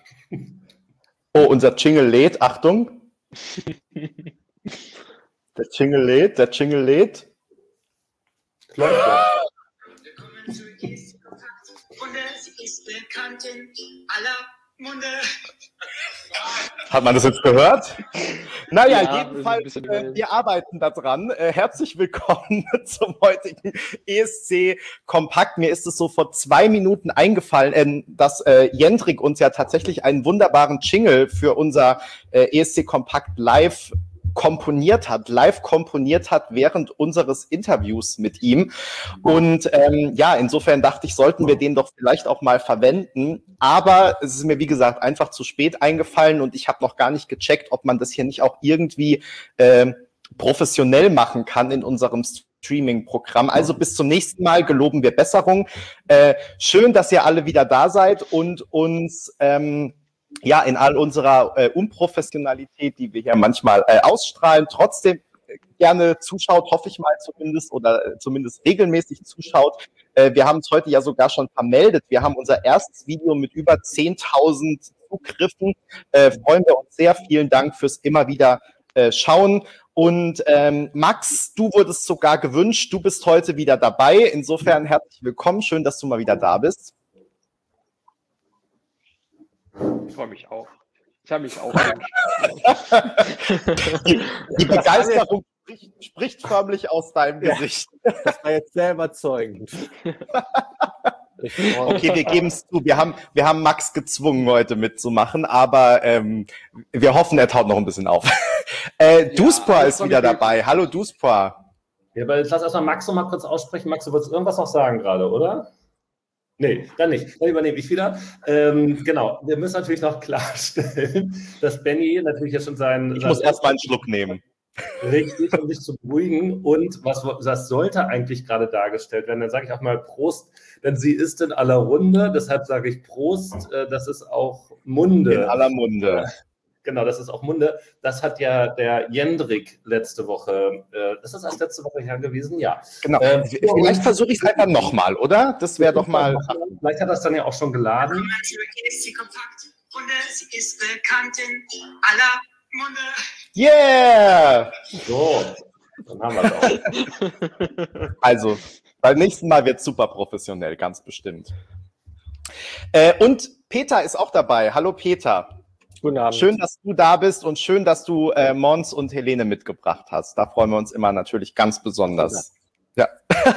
Oh, unser Jingle lädt. Achtung. Der Jingle lädt. Läuft ja. Willkommen zu ESC Kompakt. Runde, sie ist bekannt in aller Munde. Hat man das jetzt gehört? Naja, Ja, jedenfalls, wir arbeiten da dran. Herzlich willkommen zum heutigen ESC Kompakt. Mir ist es so vor 2 Minuten eingefallen, dass Jendrik uns ja tatsächlich einen wunderbaren Jingle für unser ESC Kompakt live komponiert hat während unseres Interviews mit ihm. Und ja, insofern dachte ich, sollten wir den doch vielleicht auch mal verwenden. Aber es ist mir, wie gesagt, einfach zu spät eingefallen und ich habe noch gar nicht gecheckt, ob man das hier nicht auch irgendwie professionell machen kann in unserem Streaming-Programm. Also bis zum nächsten Mal geloben wir Besserung. Schön, dass ihr alle wieder da seid und uns ja, in all unserer Unprofessionalität, die wir hier manchmal ausstrahlen, trotzdem gerne zuschaut, hoffe ich mal zumindest, oder zumindest regelmäßig zuschaut. Wir haben es heute ja sogar schon vermeldet. Wir haben unser erstes Video mit über 10.000 Zugriffen. Freuen wir uns sehr. Vielen Dank fürs immer wieder schauen. Und Max, du wurdest sogar gewünscht. Du bist heute wieder dabei. Insofern herzlich willkommen. Schön, dass du mal wieder da bist. Ich freue mich auch. Ich habe mich auch Die Begeisterung spricht förmlich aus deinem Gesicht. Das war jetzt sehr überzeugend. Okay, wir geben es zu. Wir haben Max gezwungen, heute mitzumachen, aber wir hoffen, er taut noch ein bisschen auf. Duspor ist wieder dabei. Hallo, Duspor. Ja, aber jetzt lass erstmal Max noch mal kurz aussprechen. Max, du wolltest irgendwas noch sagen gerade, oder? Nee, dann nicht. Dann übernehme ich wieder. Genau, wir müssen natürlich noch klarstellen, dass Benny natürlich jetzt schon Ich muss erstmal einen Schluck nehmen. Richtig, um sich zu beruhigen. Und was sollte eigentlich gerade dargestellt werden? Dann sage ich auch mal Prost, denn sie ist in aller Runde. Deshalb sage ich Prost, das ist auch Munde. In aller Munde. Genau, das ist auch Munde. Das hat ja der Jendrik letzte Woche, ist das erst letzte Woche her gewesen? Ja. Genau. Vielleicht versuche ich es einfach nochmal, oder? Das wäre doch mal... Vielleicht hat das dann ja auch schon geladen. Willkommen zu ESC Kompakt. Runde, sie ist bekannt in aller Munde. Yeah! So, dann haben wir es auch. Also, beim nächsten Mal wird es super professionell, ganz bestimmt. Und Peter ist auch dabei. Hallo Peter. Guten Abend. Schön, dass du da bist und schön, dass du Mons und Helene mitgebracht hast. Da freuen wir uns immer natürlich ganz besonders. Ja.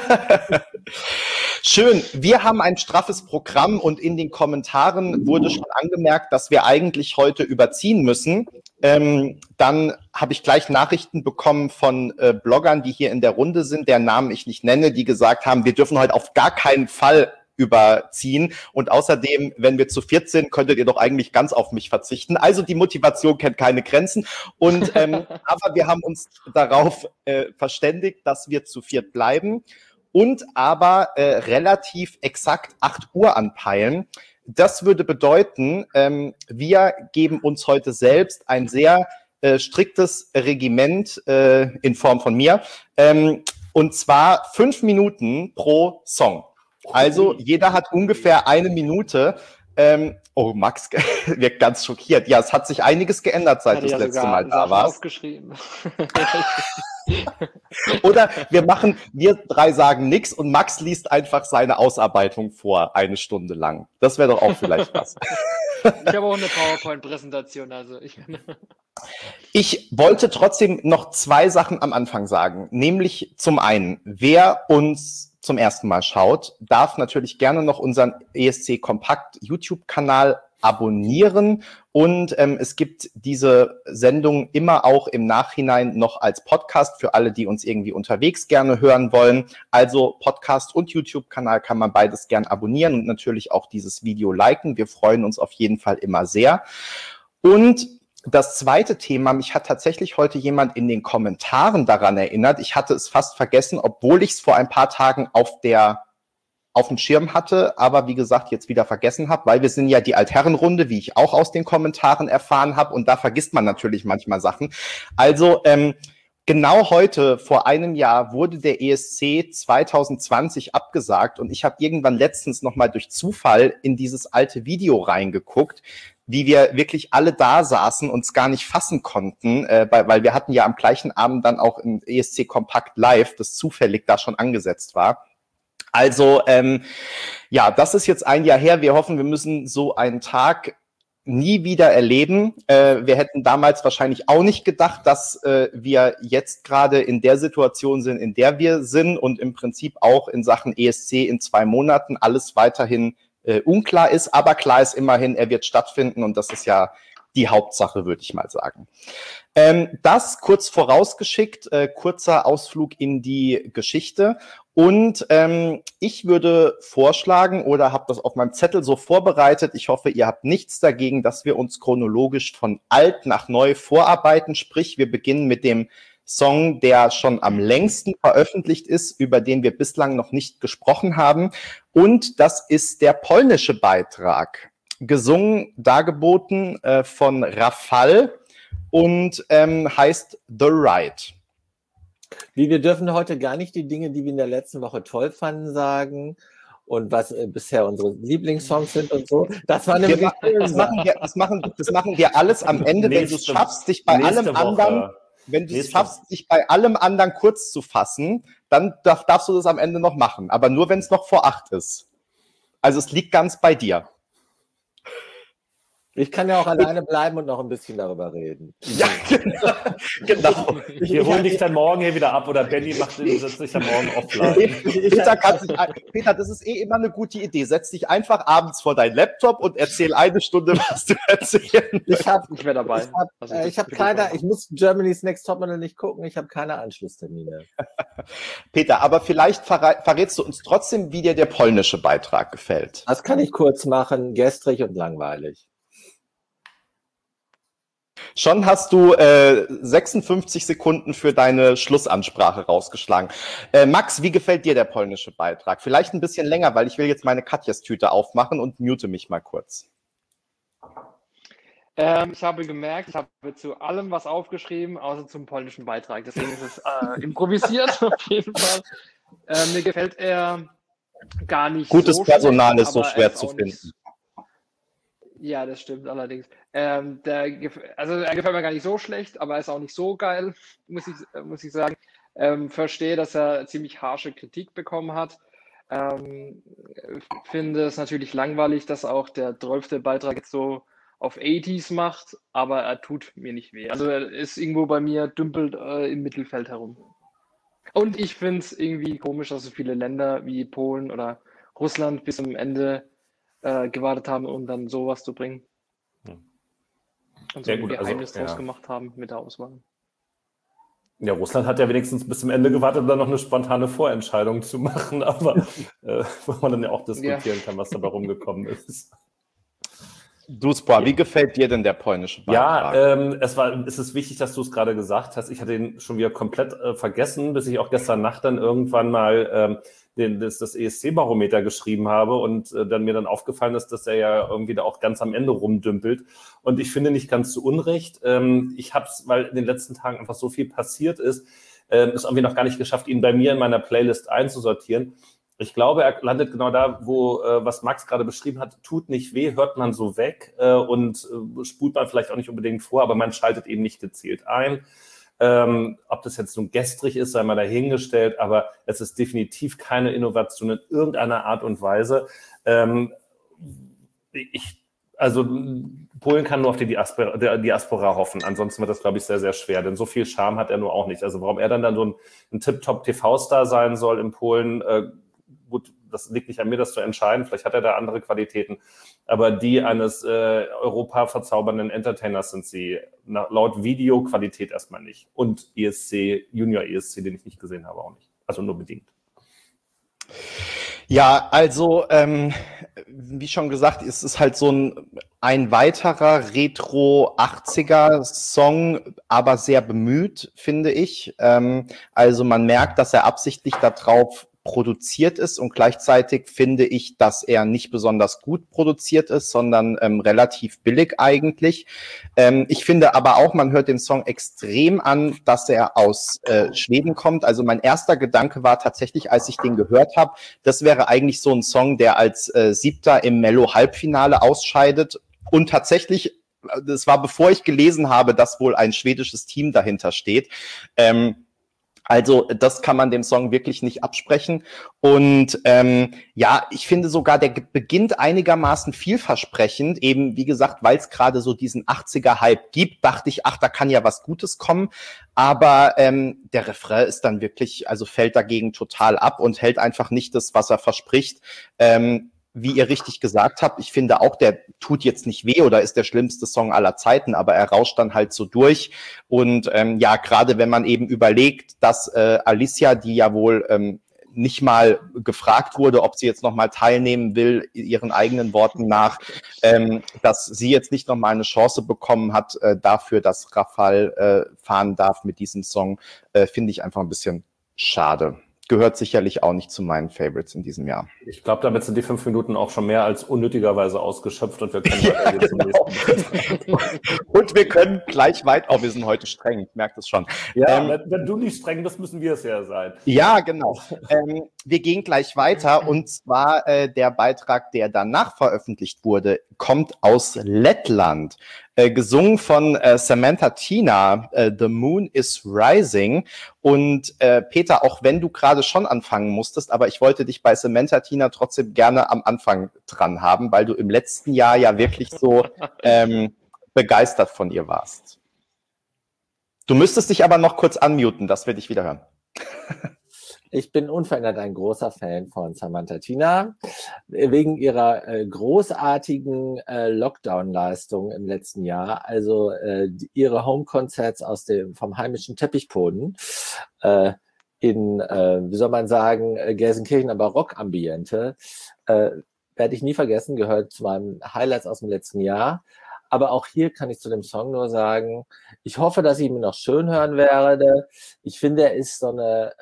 Schön. Wir haben ein straffes Programm und in den Kommentaren wurde schon angemerkt, dass wir eigentlich heute überziehen müssen. Dann habe ich gleich Nachrichten bekommen von Bloggern, die hier in der Runde sind, deren Namen ich nicht nenne, die gesagt haben, wir dürfen heute auf gar keinen Fall überziehen. Und außerdem, wenn wir zu 4 sind, könntet ihr doch eigentlich ganz auf mich verzichten. Also die Motivation kennt keine Grenzen. Und aber wir haben uns darauf verständigt, dass wir zu 4 bleiben und aber relativ exakt 8 Uhr anpeilen. Das würde bedeuten, wir geben uns heute selbst ein sehr striktes Regiment in Form von mir, und zwar 5 Minuten pro Song. Also jeder hat ungefähr 1 Minute. Oh, Max wirkt ganz schockiert. Ja, es hat sich einiges geändert, seit du das letzte Mal da warst. Aufgeschrieben. Oder wir 3 sagen nichts und Max liest einfach seine Ausarbeitung vor, 1 Stunde lang. Das wäre doch auch vielleicht was. Ich habe auch eine PowerPoint-Präsentation, also Ich wollte trotzdem noch 2 Sachen am Anfang sagen. Nämlich zum einen, wer uns zum ersten Mal schaut, darf natürlich gerne noch unseren ESC Kompakt YouTube-Kanal abonnieren und es gibt diese Sendung immer auch im Nachhinein noch als Podcast für alle, die uns irgendwie unterwegs gerne hören wollen. Also Podcast und YouTube-Kanal kann man beides gern abonnieren und natürlich auch dieses Video liken. Wir freuen uns auf jeden Fall immer sehr. Und das zweite Thema, mich hat tatsächlich heute jemand in den Kommentaren daran erinnert. Ich hatte es fast vergessen, obwohl ich es vor ein paar Tagen auf dem Schirm hatte, aber wie gesagt, jetzt wieder vergessen habe, weil wir sind ja die Altherrenrunde, wie ich auch aus den Kommentaren erfahren habe, und da vergisst man natürlich manchmal Sachen. Also genau heute, vor einem Jahr, wurde der ESC 2020 abgesagt und ich habe irgendwann letztens nochmal durch Zufall in dieses alte Video reingeguckt. wie wir wirklich alle da saßen, uns gar nicht fassen konnten, weil wir hatten ja am gleichen Abend dann auch ein ESC Kompakt Live, das zufällig da schon angesetzt war. Also, ja, das ist jetzt ein Jahr her. Wir hoffen, wir müssen so einen Tag nie wieder erleben. Wir hätten damals wahrscheinlich auch nicht gedacht, dass wir jetzt gerade in der Situation sind, in der wir sind und im Prinzip auch in Sachen ESC in 2 Monaten alles weiterhin unklar ist. Aber klar ist immerhin, er wird stattfinden und das ist ja die Hauptsache, würde ich mal sagen. Das kurz vorausgeschickt, kurzer Ausflug in die Geschichte. Und ich würde vorschlagen oder habe das auf meinem Zettel so vorbereitet, ich hoffe, ihr habt nichts dagegen, dass wir uns chronologisch von alt nach neu vorarbeiten. Sprich, wir beginnen mit dem Song, der schon am längsten veröffentlicht ist, über den wir bislang noch nicht gesprochen haben. Und das ist der polnische Beitrag. Gesungen, dargeboten von Rafal und heißt The Ride. Wir dürfen heute gar nicht die Dinge, die wir in der letzten Woche toll fanden, sagen und was bisher unsere Lieblingssongs sind und so. Das war nämlich das machen wir alles am Ende, wenn du es schaffst, dich bei allem anderen, wenn du es schaffst, dich bei allem anderen kurz zu fassen, dann darfst du das am Ende noch machen. Aber nur, wenn es noch vor 8 ist. Also es liegt ganz bei dir. Ich kann ja auch alleine bleiben und noch ein bisschen darüber reden. Ja, genau. Wir holen dich dann morgen hier wieder ab oder Benny setzt sich dann morgen offline. Peter, das ist immer eine gute Idee. Setz dich einfach abends vor deinen Laptop und erzähl 1 Stunde, was du erzählen. Ich wäre dabei. Ich muss Germany's Next Topmodel nicht gucken, ich habe keine Anschlusstermine. Peter, aber vielleicht verrätst du uns trotzdem, wie dir der polnische Beitrag gefällt. Das kann ich kurz machen, gestrig und langweilig. Schon hast du 56 Sekunden für deine Schlussansprache rausgeschlagen. Max, wie gefällt dir der polnische Beitrag? Vielleicht ein bisschen länger, weil ich will jetzt meine Katjas-Tüte aufmachen und mute mich mal kurz. Ich habe gemerkt, ich habe zu allem was aufgeschrieben, außer zum polnischen Beitrag. Deswegen ist es improvisiert auf jeden Fall. Mir gefällt er gar nicht Gutes so Personal schlecht, ist so schwer zu finden. Ja, das stimmt allerdings. Er gefällt mir gar nicht so schlecht, aber er ist auch nicht so geil, muss ich sagen. Verstehe, dass er ziemlich harsche Kritik bekommen hat. Finde es natürlich langweilig, dass auch der 12. Beitrag jetzt so auf 80s macht, aber er tut mir nicht weh. Also er ist irgendwo bei mir, dümpelt im Mittelfeld herum. Und ich finde es irgendwie komisch, dass so viele Länder wie Polen oder Russland bis zum Ende gewartet haben, um dann sowas zu bringen. Und so ein Geheimnis draus gemacht haben mit der Auswahl. Ja, Russland hat ja wenigstens bis zum Ende gewartet, um dann noch eine spontane Vorentscheidung zu machen, aber wo man dann ja auch diskutieren kann, was dabei rumgekommen ist. Duspa, wie gefällt dir denn der polnische Beitrag? Ja, es ist wichtig, dass du es gerade gesagt hast. Ich hatte ihn schon wieder komplett vergessen, bis ich auch gestern Nacht dann irgendwann mal das ESC-Barometer geschrieben habe und dann mir dann aufgefallen ist, dass er ja irgendwie da auch ganz am Ende rumdümpelt. Und ich finde nicht ganz zu Unrecht. Ich habe es, weil in den letzten Tagen einfach so viel passiert ist, es irgendwie noch gar nicht geschafft, ihn bei mir in meiner Playlist einzusortieren. Ich glaube, er landet genau da, wo, was Max gerade beschrieben hat, tut nicht weh, hört man so weg und spult man vielleicht auch nicht unbedingt vor, aber man schaltet eben nicht gezielt ein. Ob das jetzt nun gestrig ist, sei mal dahingestellt, aber es ist definitiv keine Innovation in irgendeiner Art und Weise. Polen kann nur auf die Diaspora hoffen. Ansonsten wird das, glaube ich, sehr, sehr schwer, denn so viel Charme hat er nur auch nicht. Also warum er dann so ein Tip-Top-TV-Star sein soll in Polen, gut, das liegt nicht an mir, das zu entscheiden. Vielleicht hat er da andere Qualitäten. Aber die eines Europa verzaubernden Entertainers sind sie laut Videoqualität erstmal nicht. Und ESC, Junior ESC, den ich nicht gesehen habe, auch nicht. Also nur bedingt. Ja, also wie schon gesagt, es ist halt so ein weiterer Retro-80er-Song, aber sehr bemüht, finde ich. Also man merkt, dass er absichtlich darauf produziert ist und gleichzeitig finde ich, dass er nicht besonders gut produziert ist, sondern relativ billig eigentlich. Ich finde aber auch, man hört den Song extrem an, dass er aus Schweden kommt. Also mein erster Gedanke war tatsächlich, als ich den gehört habe, das wäre eigentlich so ein Song, der als Siebter im Mello-Halbfinale ausscheidet. Und tatsächlich, das war bevor ich gelesen habe, dass wohl ein schwedisches Team dahinter steht. Also das kann man dem Song wirklich nicht absprechen. Und ja, ich finde sogar, der beginnt einigermaßen vielversprechend. Eben, wie gesagt, weil es gerade so diesen 80er-Hype gibt, dachte ich, ach, da kann ja was Gutes kommen. Aber der Refrain ist dann wirklich, also fällt dagegen total ab und hält einfach nicht das, was er verspricht. Wie ihr richtig gesagt habt, ich finde auch, der tut jetzt nicht weh oder ist der schlimmste Song aller Zeiten, aber er rauscht dann halt so durch. Und ja, gerade wenn man eben überlegt, dass Alicia, die ja wohl nicht mal gefragt wurde, ob sie jetzt nochmal teilnehmen will, ihren eigenen Worten nach, dass sie jetzt nicht nochmal eine Chance bekommen hat dafür, dass Rafal fahren darf mit diesem Song, finde ich einfach ein bisschen schade. Gehört sicherlich auch nicht zu meinen Favorites in diesem Jahr. Ich glaube, damit sind die 5 Minuten auch schon mehr als unnötigerweise ausgeschöpft und wir können weitergehen zum nächsten. Und wir können gleich weiter. Oh, wir sind heute streng, ich merke das schon. Ja, wenn du nicht streng bist, müssen wir es ja sein. Ja, genau. Wir gehen gleich weiter und zwar der Beitrag, der danach veröffentlicht wurde, kommt aus Lettland. Gesungen von Samantha Tina, The Moon is Rising. Und Peter, auch wenn du gerade schon anfangen musstest, aber ich wollte dich bei Samantha Tina trotzdem gerne am Anfang dran haben, weil du im letzten Jahr ja wirklich so begeistert von ihr warst. Du müsstest dich aber noch kurz unmuten, dass wir dich wieder hören. Ich bin unverändert ein großer Fan von Samantha Tina, wegen ihrer großartigen Lockdown-Leistung im letzten Jahr. Also ihre Home-Concerts vom heimischen Teppichboden in, wie soll man sagen, Gelsenkirchener Barock-Ambiente, werde ich nie vergessen, gehört zu meinen Highlights aus dem letzten Jahr. Aber auch hier kann ich zu dem Song nur sagen, ich hoffe, dass ich ihn noch schön hören werde. Ich finde, er ist so eine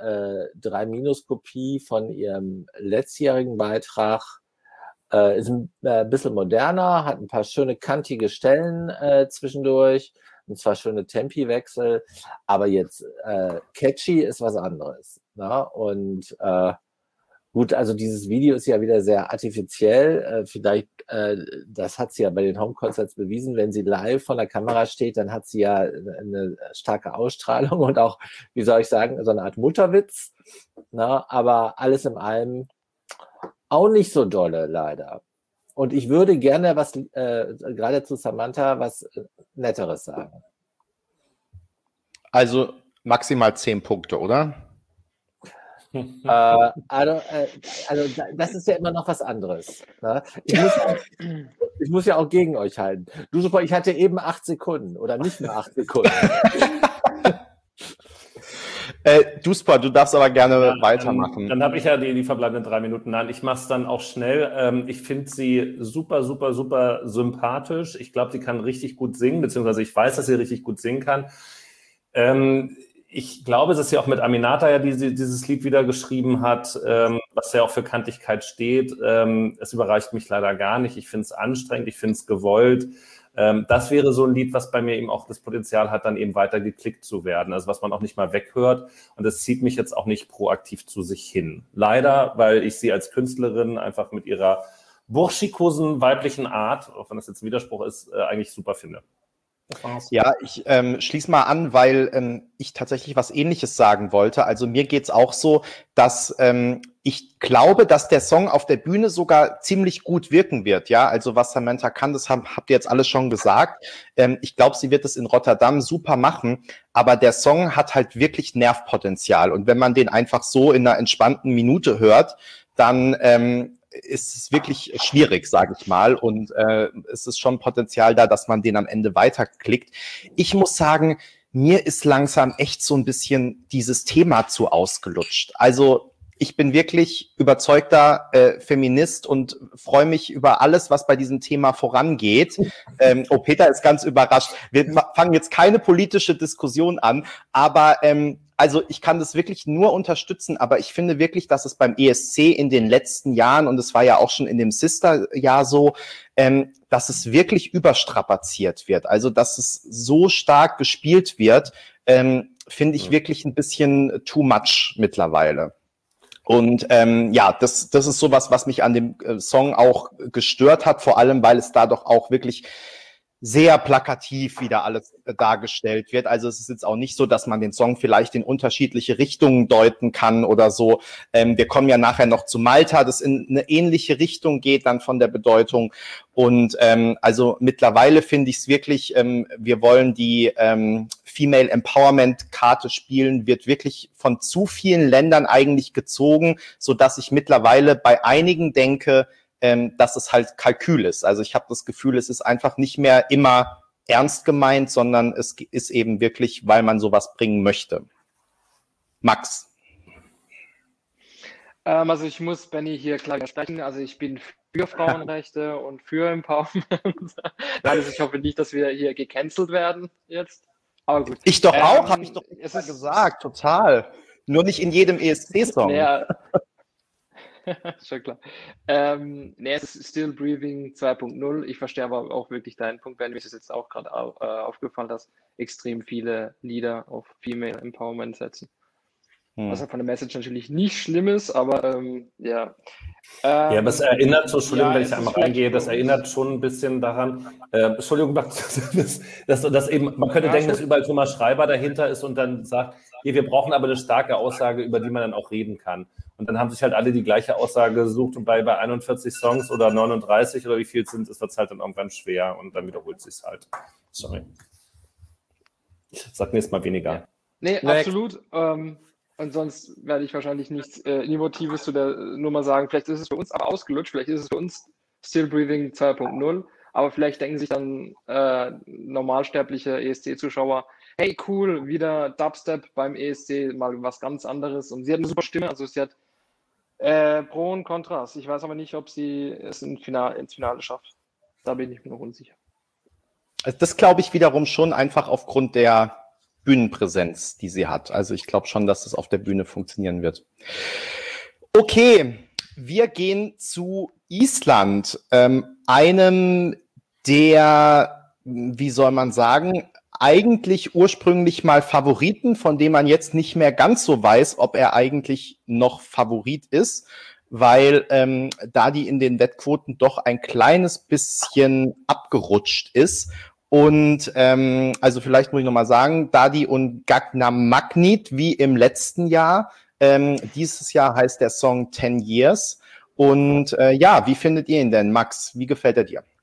3-Kopie von ihrem letztjährigen Beitrag. Ist ein bisschen moderner, hat ein paar schöne kantige Stellen zwischendurch und zwar schöne Tempiwechsel. Aber jetzt catchy ist was anderes. Ne? Und gut, also dieses Video ist ja wieder sehr artifiziell. Vielleicht, das hat sie ja bei den Home-Concerts bewiesen. Wenn sie live vor der Kamera steht, dann hat sie ja eine starke Ausstrahlung und auch, wie soll ich sagen, so eine Art Mutterwitz. Na, aber alles in allem auch nicht so dolle, leider. Und ich würde gerne was, gerade zu Samantha, was Netteres sagen. Also maximal 10 Punkte, oder? Also das ist ja immer noch was anderes. Ne? Ich muss ja auch gegen euch halten. Du super, ich hatte eben 8 Sekunden oder nicht mehr 8 Sekunden. Du Sport, du darfst aber gerne weitermachen. Dann habe ich ja die verbleibenden 3 Minuten. Nein, ich mache es dann auch schnell. Ich finde sie super, super, super sympathisch. Ich glaube, sie kann richtig gut singen, beziehungsweise ich weiß, dass sie richtig gut singen kann. Ich glaube, es ist ja auch mit Aminata ja dieses Lied wieder geschrieben hat, was ja auch für Kantigkeit steht. Es überreicht mich leider gar nicht. Ich finde es anstrengend, ich finde es gewollt. Das wäre so ein Lied, was bei mir eben auch das Potenzial hat, dann eben weiter geklickt zu werden. Also was man auch nicht mal weghört. Und das zieht mich jetzt auch nicht proaktiv zu sich hin. Leider, weil ich sie als Künstlerin einfach mit ihrer burschikosen weiblichen Art, auch wenn das jetzt ein Widerspruch ist, eigentlich super finde. Ja, ich schließe mal an, weil ich tatsächlich was Ähnliches sagen wollte. Also mir geht's auch so, dass ich glaube, dass der Song auf der Bühne sogar ziemlich gut wirken wird. Ja, also was Samantha kann, das habt ihr jetzt alles schon gesagt. Ich glaube, sie wird es in Rotterdam super machen, aber der Song hat halt wirklich Nervpotenzial. Und wenn man den einfach so in einer entspannten Minute hört, dann ist es wirklich schwierig, sage ich mal. Und es ist schon Potenzial da, dass man den am Ende weiterklickt. Ich muss sagen, mir ist langsam echt so ein bisschen dieses Thema zu ausgelutscht. Also ich bin wirklich überzeugter Feminist und freue mich über alles, was bei diesem Thema vorangeht. Peter ist ganz überrascht. Wir fangen jetzt keine politische Diskussion an, aber also ich kann das wirklich nur unterstützen, aber ich finde wirklich, dass es beim ESC in den letzten Jahren, und es war ja auch schon in dem Sister-Jahr so, dass es wirklich überstrapaziert wird. Also dass es so stark gespielt wird, finde ich wirklich ein bisschen too much mittlerweile. Und ja, das ist sowas, was mich an dem Song auch gestört hat, vor allem, weil es da doch auch wirklich sehr plakativ wieder alles dargestellt wird. Also es ist jetzt auch nicht so, dass man den Song vielleicht in unterschiedliche Richtungen deuten kann oder so. Wir kommen ja nachher noch zu Malta, das in eine ähnliche Richtung geht dann von der Bedeutung. Und also mittlerweile finde ich es wirklich, wir wollen die Female Empowerment Karte spielen, wird wirklich von zu vielen Ländern eigentlich gezogen, so dass ich mittlerweile bei einigen denke, dass es halt Kalkül ist. Also ich habe das Gefühl, es ist einfach nicht mehr immer ernst gemeint, sondern es ist eben wirklich, weil man sowas bringen möchte. Max? Also ich muss Benny hier klar widersprechen. Also ich bin für Frauenrechte und für Empowerment. Nein, also ich hoffe nicht, dass wir hier gecancelt werden jetzt. Aber gut. Ich doch auch, habe ich doch gesagt, total. Nur nicht in jedem ESC-Song. Ja. Schon klar. Es ist Still Breathing 2.0. Ich verstehe aber auch wirklich deinen Punkt, Ben. Mir ist es jetzt auch gerade aufgefallen, dass extrem viele Lieder auf Female Empowerment setzen. Was halt von der Message natürlich nicht schlimm ist, aber ja. Ja, aber es erinnert so, Entschuldigung, ja, wenn ich einmal reingehe, das erinnert schon ein bisschen daran, Entschuldigung, dass eben, man könnte denken, dass überall Thomas Schreiber dahinter ist und dann sagt, hier, wir brauchen aber eine starke Aussage, über die man dann auch reden kann. Und dann haben sich halt alle die gleiche Aussage gesucht und bei 41 Songs oder 39 oder wie viel sind, ist das halt dann irgendwann schwer und dann wiederholt es sich halt. Sorry. Ich sag nächstes Mal weniger. Nee, absolut. Und sonst werde ich wahrscheinlich nichts Innovatives zu der Nummer sagen. Vielleicht ist es für uns aber ausgelutscht, vielleicht ist es für uns Still Breathing 2.0, aber vielleicht denken sich dann normalsterbliche ESC-Zuschauer, hey cool, wieder Dubstep beim ESC, mal was ganz anderes. Und sie hat eine super Stimme, also sie hat Pro und Kontras. Ich weiß aber nicht, ob sie es ins Finale schafft. Da bin ich mir noch unsicher. Das glaube ich wiederum schon einfach aufgrund der Bühnenpräsenz, die sie hat. Also ich glaube schon, dass das auf der Bühne funktionieren wird. Okay, wir gehen zu Island, einem der, wie soll man sagen, eigentlich ursprünglich mal Favoriten, von dem man jetzt nicht mehr ganz so weiß, ob er eigentlich noch Favorit ist, weil da die in den Wettquoten doch ein kleines bisschen abgerutscht ist. Und also vielleicht muss ich nochmal sagen, Dadi und Gangnam Magnet wie im letzten Jahr. Dieses Jahr heißt der Song 10 Years. Und ja, wie findet ihr ihn denn, Max? Wie gefällt er dir?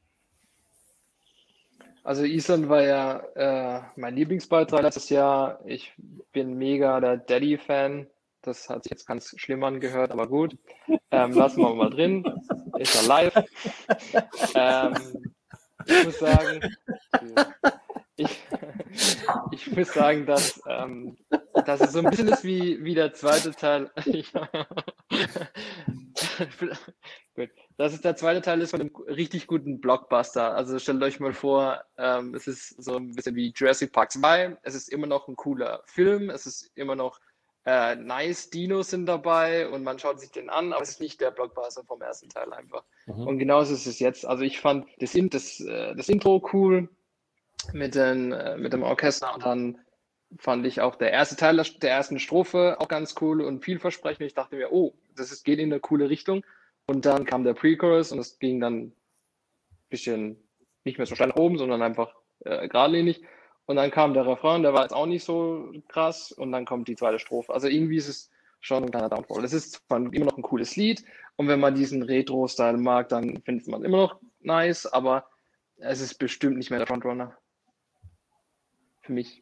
Also Island war ja mein Lieblingsbeitrag letztes Jahr. Ich bin mega der Daddy-Fan. Das hat sich jetzt ganz schlimm angehört, aber gut. Lassen wir mal drin. Ist er live. Ich muss sagen, dass es so ein bisschen ist wie der zweite Teil. Gut. Dass es der zweite Teil ist von einem richtig guten Blockbuster. Also stellt euch mal vor, es ist so ein bisschen wie Jurassic Park 2. Es ist immer noch ein cooler Film. Es ist immer noch nice, Dinos sind dabei und man schaut sich den an, aber es ist nicht der Blockbuster vom ersten Teil einfach. Und genauso ist es jetzt. Also ich fand das Intro cool mit dem Orchester und dann fand ich auch der erste Teil der ersten Strophe auch ganz cool und vielversprechend. Ich dachte mir, oh, geht in eine coole Richtung. Und dann kam der Pre-Chorus und es ging dann ein bisschen nicht mehr so steil nach oben, sondern einfach geradlinig. Und dann kam der Refrain, der war jetzt auch nicht so krass. Und dann kommt die zweite Strophe. Also irgendwie ist es schon ein kleiner Downfall. Es ist zwar immer noch ein cooles Lied. Und wenn man diesen Retro-Style mag, dann findet man es immer noch nice. Aber es ist bestimmt nicht mehr der Frontrunner. Für mich.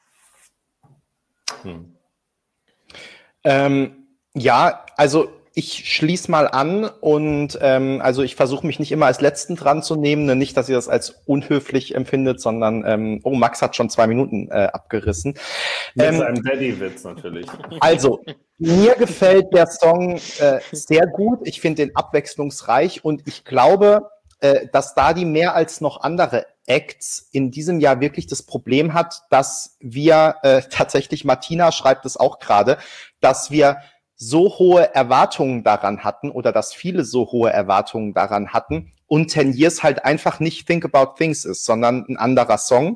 Ja, also ich schließe mal an und also ich versuche mich nicht immer als Letzten dran zu nehmen, ne? Nicht, dass ihr das als unhöflich empfindet, sondern oh, Max hat schon 2 Minuten abgerissen. Mit seinem Daddy-Witz natürlich. Also, mir gefällt der Song sehr gut. Ich finde den abwechslungsreich und ich glaube, dass Dadi mehr als noch andere Acts in diesem Jahr wirklich das Problem hat, dass wir tatsächlich, Martina schreibt es auch gerade, dass wir so hohe Erwartungen daran hatten oder dass viele so hohe Erwartungen daran hatten und 10 Years halt einfach nicht Think About Things ist, sondern ein anderer Song.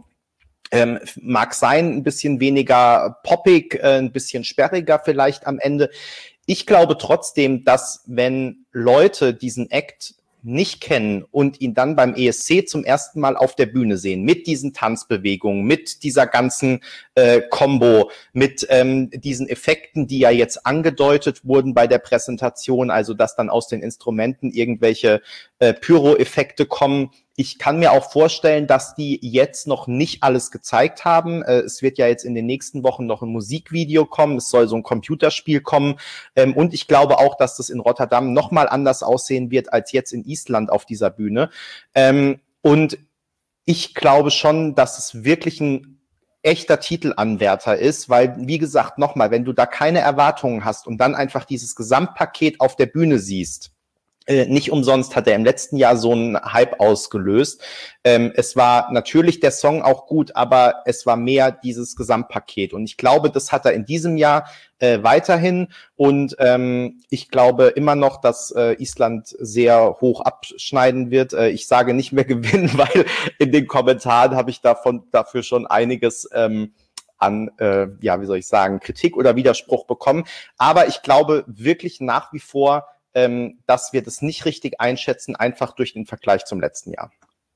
Mag sein, ein bisschen weniger poppig, ein bisschen sperriger vielleicht am Ende. ich glaube trotzdem, dass wenn Leute diesen Act nicht kennen und ihn dann beim ESC zum ersten Mal auf der Bühne sehen, mit diesen Tanzbewegungen, mit dieser ganzen Combo, mit diesen Effekten, die ja jetzt angedeutet wurden bei der Präsentation, also dass dann aus den Instrumenten irgendwelche Pyro-Effekte kommen. Ich kann mir auch vorstellen, dass die jetzt noch nicht alles gezeigt haben. Es wird ja jetzt in den nächsten Wochen noch ein Musikvideo kommen. Es soll so ein Computerspiel kommen. Und ich glaube auch, dass das in Rotterdam noch mal anders aussehen wird als jetzt in Island auf dieser Bühne. Und ich glaube schon, dass es wirklich ein echter Titelanwärter ist, weil, wie gesagt, nochmal, wenn du da keine Erwartungen hast und dann einfach dieses Gesamtpaket auf der Bühne siehst, nicht umsonst hat er im letzten Jahr so einen Hype ausgelöst. Es war natürlich der Song auch gut, aber es war mehr dieses Gesamtpaket. Und ich glaube, das hat er in diesem Jahr weiterhin. Und ich glaube immer noch, dass Island sehr hoch abschneiden wird. Ich sage nicht mehr gewinnen, weil in den Kommentaren habe ich dafür schon einiges an, wie soll ich sagen, Kritik oder Widerspruch bekommen. Aber ich glaube wirklich nach wie vor, dass wir das nicht richtig einschätzen, einfach durch den Vergleich zum letzten Jahr.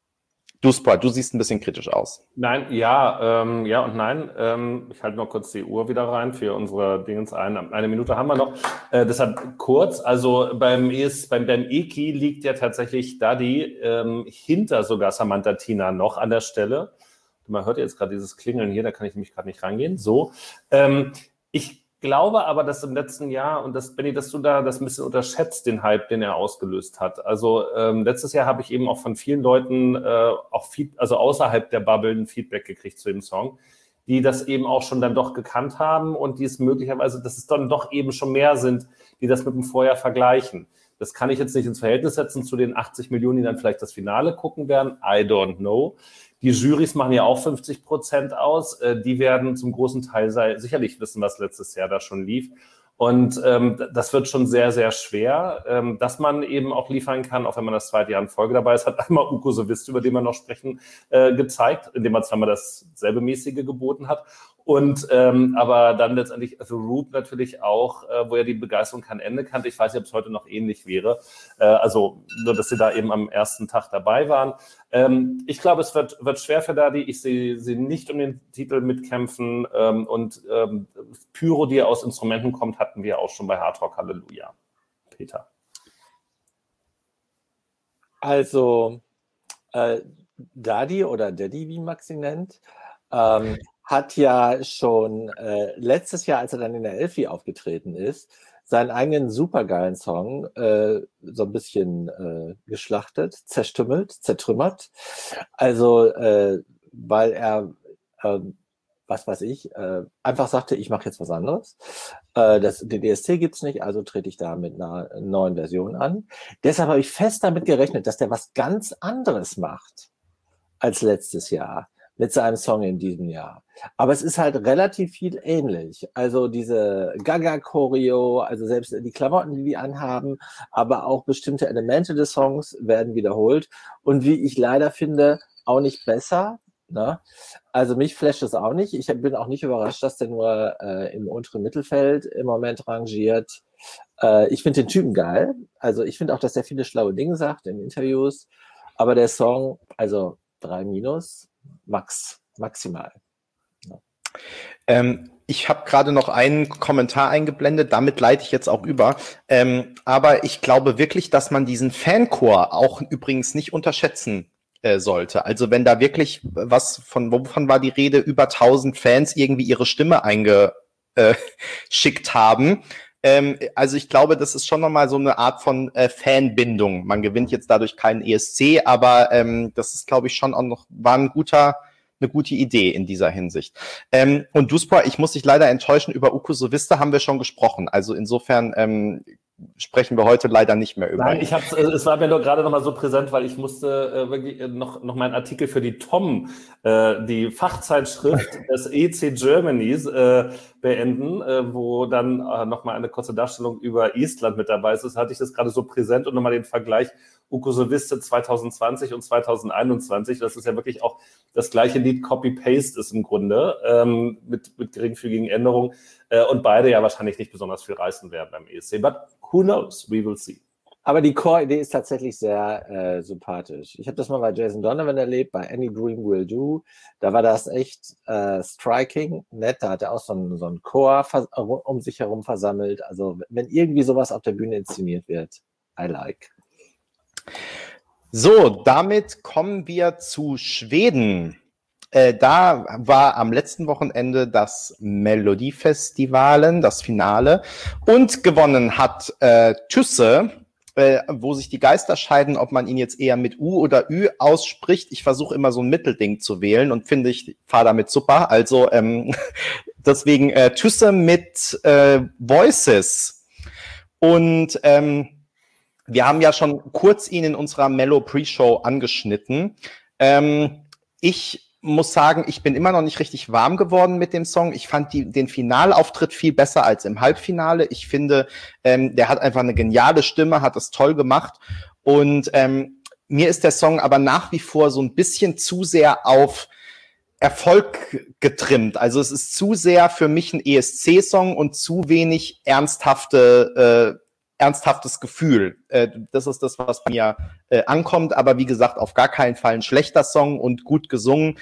Du siehst ein bisschen kritisch aus. Nein, ja und nein. Ich halte noch kurz die Uhr wieder rein für unsere Dingens ein. Eine Minute haben wir noch. Deshalb kurz. Also beim EKI liegt ja tatsächlich Daddy hinter sogar Samantha Tina noch an der Stelle. Man hört jetzt gerade dieses Klingeln hier, da kann ich nämlich gerade nicht rangehen. So. Ich glaube aber, dass im letzten Jahr, und das, Benni, dass du da das ein bisschen unterschätzt, den Hype, den er ausgelöst hat. Also letztes Jahr habe ich eben auch von vielen Leuten, also außerhalb der Bubble, ein Feedback gekriegt zu dem Song, die das eben auch schon dann doch gekannt haben und die es möglicherweise, dass es dann doch eben schon mehr sind, die das mit dem Vorjahr vergleichen. Das kann ich jetzt nicht ins Verhältnis setzen zu den 80 Millionen, die dann vielleicht das Finale gucken werden. I don't know. Die Jurys machen ja auch 50% aus. Die werden zum großen Teil sicherlich wissen, was letztes Jahr da schon lief. Und das wird schon sehr, sehr schwer, dass man eben auch liefern kann, auch wenn man das zweite Jahr in Folge dabei ist. Hat einmal Uko Sovist, über den wir noch sprechen, gezeigt, indem man zweimal dasselbe mäßige geboten hat. Und aber dann letztendlich The Roop natürlich auch, wo ja die Begeisterung kein Ende kannte. Ich weiß nicht, ob es heute noch ähnlich wäre. Also nur, dass sie da eben am ersten Tag dabei waren. Ich glaube, es wird schwer für Daddy. Ich sehe sie nicht um den Titel mitkämpfen. Und Pyro, die aus Instrumenten kommt, hatten wir auch schon bei Hard Rock Halleluja. Peter. Also Daddy oder Daddy, wie Max ihn nennt, hat ja schon letztes Jahr, als er dann in der Elfi aufgetreten ist, seinen eigenen supergeilen Song so ein bisschen geschlachtet, zertrümmert. Also, weil er, was weiß ich, einfach sagte, ich mache jetzt was anderes. Den ESC gibt's nicht, also trete ich da mit einer neuen Version an. Deshalb habe ich fest damit gerechnet, dass der was ganz anderes macht als letztes Jahr mit seinem Song in diesem Jahr. Aber es ist halt relativ viel ähnlich. Also diese Gaga-Choreo, also selbst die Klamotten, die anhaben, aber auch bestimmte Elemente des Songs werden wiederholt. Und wie ich leider finde, auch nicht besser. Ne? Also mich flasht es auch nicht. Ich bin auch nicht überrascht, dass der nur im unteren Mittelfeld im Moment rangiert. Ich finde den Typen geil. Also ich finde auch, dass er viele schlaue Dinge sagt in Interviews. Aber der Song, also 3-, maximal. Ja. Ich habe gerade noch einen Kommentar eingeblendet, damit leite ich jetzt auch über. Aber ich glaube wirklich, dass man diesen Fanchor auch übrigens nicht unterschätzen sollte. Also wenn da wirklich wovon war die Rede, über 1000 Fans irgendwie ihre Stimme eingeschickt haben. Also ich glaube, das ist schon nochmal so eine Art von Fanbindung. Man gewinnt jetzt dadurch keinen ESC, aber das ist, glaube ich, schon auch noch, war eine gute Idee in dieser Hinsicht. Und Duspor, ich muss dich leider enttäuschen, über Uko Sovista haben wir schon gesprochen. Also insofern sprechen wir heute leider nicht mehr über. Nein, es war mir nur gerade noch mal so präsent, weil ich musste wirklich noch meinen Artikel für die TOM, die Fachzeitschrift des EC Germanys, beenden, wo dann noch mal eine kurze Darstellung über Island mit dabei ist. Das hatte ich das gerade so präsent und nochmal den Vergleich Ukosoviste 2020 und 2021. Das ist ja wirklich auch das gleiche Lied, Copy-Paste ist im Grunde, mit geringfügigen Änderungen. Und beide ja wahrscheinlich nicht besonders viel reißen werden beim ESC. But who knows? We will see. Aber die Core-Idee ist tatsächlich sehr sympathisch. Ich habe das mal bei Jason Donovan erlebt, bei Any Dream Will Do. Da war das echt striking, nett. Da hat er auch so einen Chor um sich herum versammelt. Also wenn irgendwie sowas auf der Bühne inszeniert wird, I like. So, damit kommen wir zu Schweden. Da war am letzten Wochenende das Melodiefestivalen, das Finale. Und gewonnen hat Tysse, wo sich die Geister scheiden, ob man ihn jetzt eher mit U oder Ü ausspricht. Ich versuche immer so ein Mittelding zu wählen und finde, ich fahre damit super. Also deswegen Tysse mit Voices. Und wir haben ja schon kurz ihn in unserer Mellow Pre-Show angeschnitten. Ich muss sagen, ich bin immer noch nicht richtig warm geworden mit dem Song. Ich fand den Finalauftritt viel besser als im Halbfinale. Ich finde, der hat einfach eine geniale Stimme, hat es toll gemacht. Und mir ist der Song aber nach wie vor so ein bisschen zu sehr auf Erfolg getrimmt. Also es ist zu sehr für mich ein ESC-Song und zu wenig ernsthaftes Gefühl. Das ist das, was bei mir ankommt. Aber wie gesagt, auf gar keinen Fall ein schlechter Song und gut gesungen.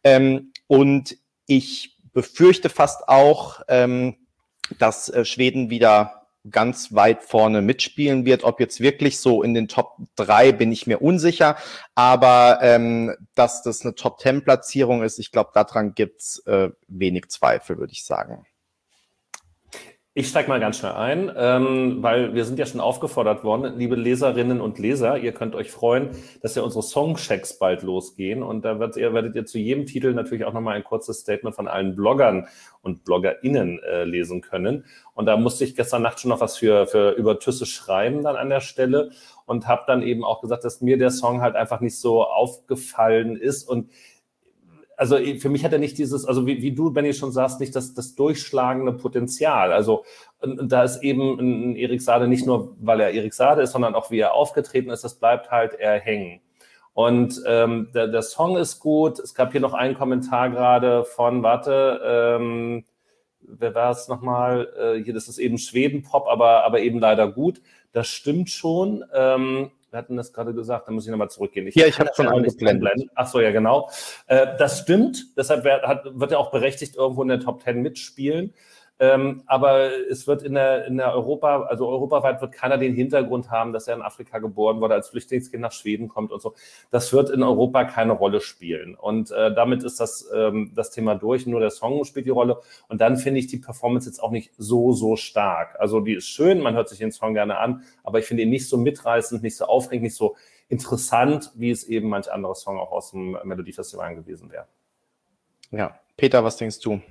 Und ich befürchte fast auch, dass Schweden wieder ganz weit vorne mitspielen wird. Ob jetzt wirklich so in den Top 3, bin ich mir unsicher. Aber dass das eine Top-10-Platzierung ist, ich glaube, daran gibt's wenig Zweifel, würde ich sagen. Ich steige mal ganz schnell ein, weil wir sind ja schon aufgefordert worden, liebe Leserinnen und Leser, ihr könnt euch freuen, dass ja unsere Songchecks bald losgehen und da werdet ihr zu jedem Titel natürlich auch nochmal ein kurzes Statement von allen Bloggern und BloggerInnen lesen können. Und da musste ich gestern Nacht schon noch was über Tysse schreiben dann an der Stelle und habe dann eben auch gesagt, dass mir der Song halt einfach nicht so aufgefallen ist und also für mich hat er nicht dieses, also wie du, Benni, schon sagst, nicht das durchschlagende Potenzial. Also und da ist eben ein Erik Saade nicht nur, weil er Erik Saade ist, sondern auch wie er aufgetreten ist, das bleibt halt eher hängen. Und der Song ist gut. Es gab hier noch einen Kommentar gerade von, wer war es nochmal? Hier, das ist eben Schweden-Pop, aber eben leider gut. Das stimmt schon. Wir hatten das gerade gesagt, da muss ich nochmal zurückgehen. Ja, ich habe schon eingeblendet. Ach so, ja, genau. Das stimmt, deshalb wird er auch berechtigt irgendwo in der Top 10 mitspielen. Aber es wird in der europaweit wird keiner den Hintergrund haben, dass er in Afrika geboren wurde, als Flüchtlingskind nach Schweden kommt und so. Das wird in Europa keine Rolle spielen. Und damit ist das Thema durch. Nur der Song spielt die Rolle. Und dann finde ich die Performance jetzt auch nicht so stark. Also die ist schön, man hört sich den Song gerne an, aber ich finde ihn nicht so mitreißend, nicht so aufregend, nicht so interessant, wie es eben manch anderer Song auch aus dem Melodiefestival gewesen wäre. Ja, Peter, was denkst du?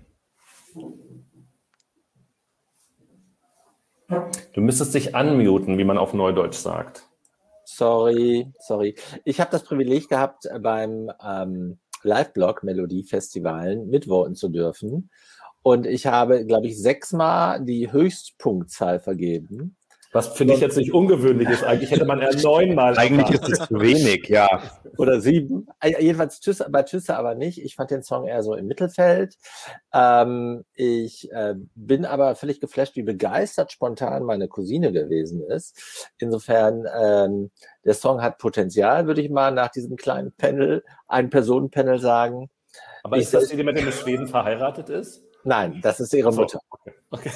Du müsstest dich unmuten, wie man auf Neudeutsch sagt. Sorry. Ich habe das Privileg gehabt, beim Live-Blog Melodiefestivalen mitvoten zu dürfen. Und ich habe, glaube ich, 6-mal die Höchstpunktzahl vergeben. Was finde ich jetzt nicht ungewöhnlich ist. Eigentlich hätte man eher 9-mal. Eigentlich ist es zu wenig, ja. Oder 7. Jedenfalls bei Tysse aber nicht. Ich fand den Song eher so im Mittelfeld. Ich bin aber völlig geflasht, wie begeistert spontan meine Cousine gewesen ist. Insofern, der Song hat Potenzial, würde ich mal nach diesem kleinen Panel, Ein-Personen-Panel sagen. Aber ist das die, die mit dem Schweden verheiratet ist? Nein, das ist ihre Mutter. Okay.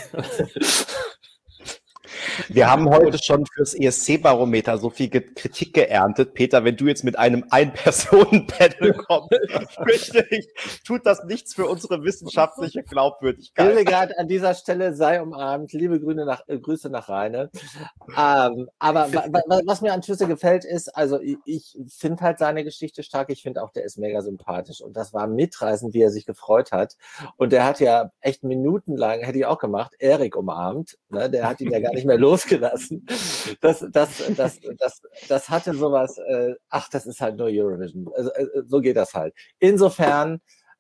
Wir haben heute schon fürs ESC-Barometer so viel Kritik geerntet. Peter, wenn du jetzt mit einem Ein-Personen-Panel kommst, fürchte ich, tut das nichts für unsere wissenschaftliche Glaubwürdigkeit. Hildegard, an dieser Stelle sei umarmt. Liebe Grüße nach Rheine. Aber was mir an Tysse gefällt, ist, also ich finde halt seine Geschichte stark. Ich finde auch, der ist mega sympathisch. Und das war mitreißend, wie er sich gefreut hat. Und der hat ja echt minutenlang, hätte ich auch gemacht, Erik umarmt. Ne? Der hat ihn ja gar nicht mehr losgelassen. Das hatte sowas, das ist halt nur Eurovision. Also, so geht das halt. Insofern,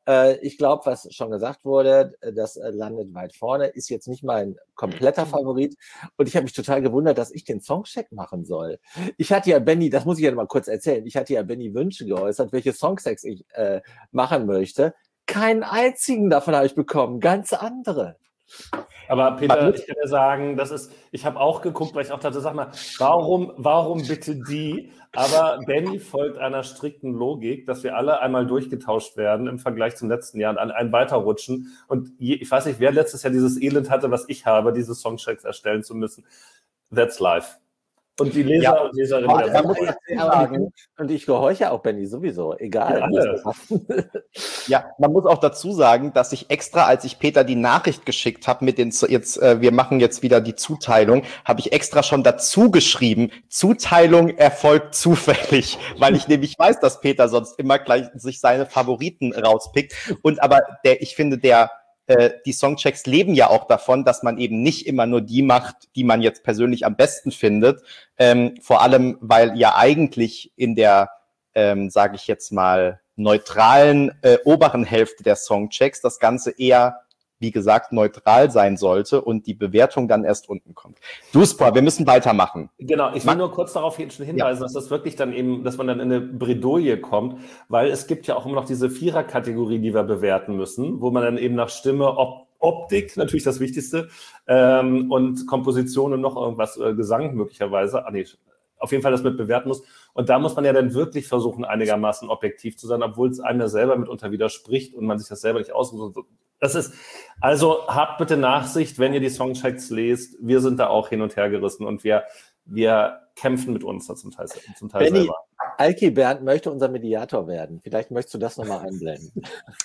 Ich glaube, was schon gesagt wurde, das landet weit vorne, ist jetzt nicht mein kompletter Favorit. Und ich habe mich total gewundert, dass ich den Songcheck machen soll. Ich hatte ja Benny, das muss ich ja mal kurz erzählen, ich hatte ja Benny Wünsche geäußert, welche Songchecks ich machen möchte. Keinen einzigen davon habe ich bekommen, ganz andere. Aber Peter, ich kann dir sagen, ich habe auch geguckt, weil ich auch dachte, sag mal, warum bitte die? Aber Benny folgt einer strikten Logik, dass wir alle einmal durchgetauscht werden im Vergleich zum letzten Jahr und an ein weiterrutschen. Und ich weiß nicht, wer letztes Jahr dieses Elend hatte, was ich habe, diese Songchecks erstellen zu müssen. That's life. Und die Leser und Leserinnen. Und ich gehorche auch Benny sowieso, egal. Ja, man muss auch dazu sagen, dass ich extra, als ich Peter die Nachricht geschickt habe mit den wir machen jetzt wieder die Zuteilung, habe ich extra schon dazu geschrieben, Zuteilung erfolgt zufällig, weil ich nämlich weiß, dass Peter sonst immer gleich sich seine Favoriten rauspickt. Und aber ich finde, die Songchecks leben ja auch davon, dass man eben nicht immer nur die macht, die man jetzt persönlich am besten findet. Vor allem, weil ja eigentlich in der, sage ich jetzt mal, neutralen oberen Hälfte der Songchecks das Ganze eher, wie gesagt, neutral sein sollte und die Bewertung dann erst unten kommt. Duspor, wir müssen weitermachen. Genau, ich will nur kurz darauf schon hinweisen, dass das wirklich dann eben, dass man dann in eine Bredouille kommt, weil es gibt ja auch immer noch diese Vierer-Kategorie, die wir bewerten müssen, wo man dann eben nach Stimme, Optik, natürlich das Wichtigste, und Komposition und noch irgendwas, Gesang möglicherweise, auf jeden Fall das mit bewerten muss. Und da muss man ja dann wirklich versuchen, einigermaßen objektiv zu sein, obwohl es einem ja selber mitunter widerspricht und man sich das selber nicht aussucht. Also habt bitte Nachsicht, wenn ihr die Songchecks lest. Wir sind da auch hin und her gerissen und wir kämpfen mit uns da zum Teil Benny, selber. Alki Bernd möchte unser Mediator werden. Vielleicht möchtest du das nochmal einblenden.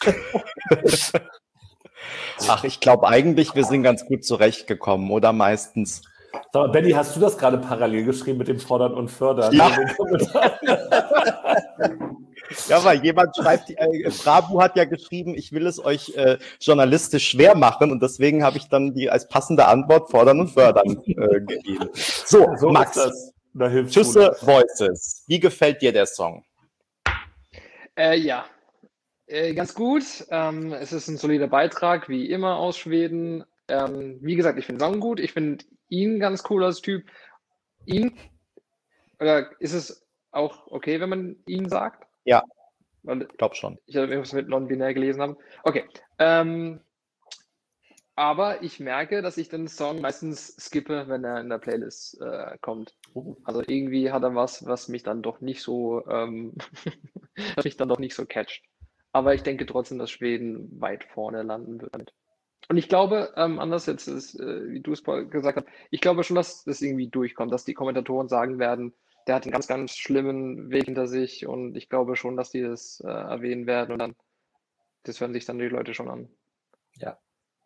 Ach, ich glaube eigentlich, wir sind ganz gut zurechtgekommen, oder meistens. So, Benny, hast du das gerade parallel geschrieben mit dem Fordern und Fördern? Ja. Ja, weil jemand schreibt, Frabu hat ja geschrieben, ich will es euch journalistisch schwer machen und deswegen habe ich dann die als passende Antwort Fordern und Fördern gegeben. So Max, Schüsse Voices. Wie gefällt dir der Song? Ganz gut. Es ist ein solider Beitrag, wie immer aus Schweden. Wie gesagt, ich finde Song gut. Ich finde ihn ganz cool als Typ. Oder ist es auch okay, wenn man ihn sagt? Ja, ich glaube schon. Ich habe irgendwas mit non-binär gelesen haben. Okay. Aber ich merke, dass ich den Song meistens skippe, wenn er in der Playlist kommt. Also irgendwie hat er was mich dann doch nicht so, was mich dann doch nicht so catcht. Aber ich denke trotzdem, dass Schweden weit vorne landen wird damit. Und ich glaube, anders jetzt ist, wie du es gesagt hast, ich glaube schon, dass das irgendwie durchkommt, dass die Kommentatoren sagen werden, der hat einen ganz, ganz schlimmen Weg hinter sich und ich glaube schon, dass die das erwähnen werden und dann, das hören sich dann die Leute schon an. Ja.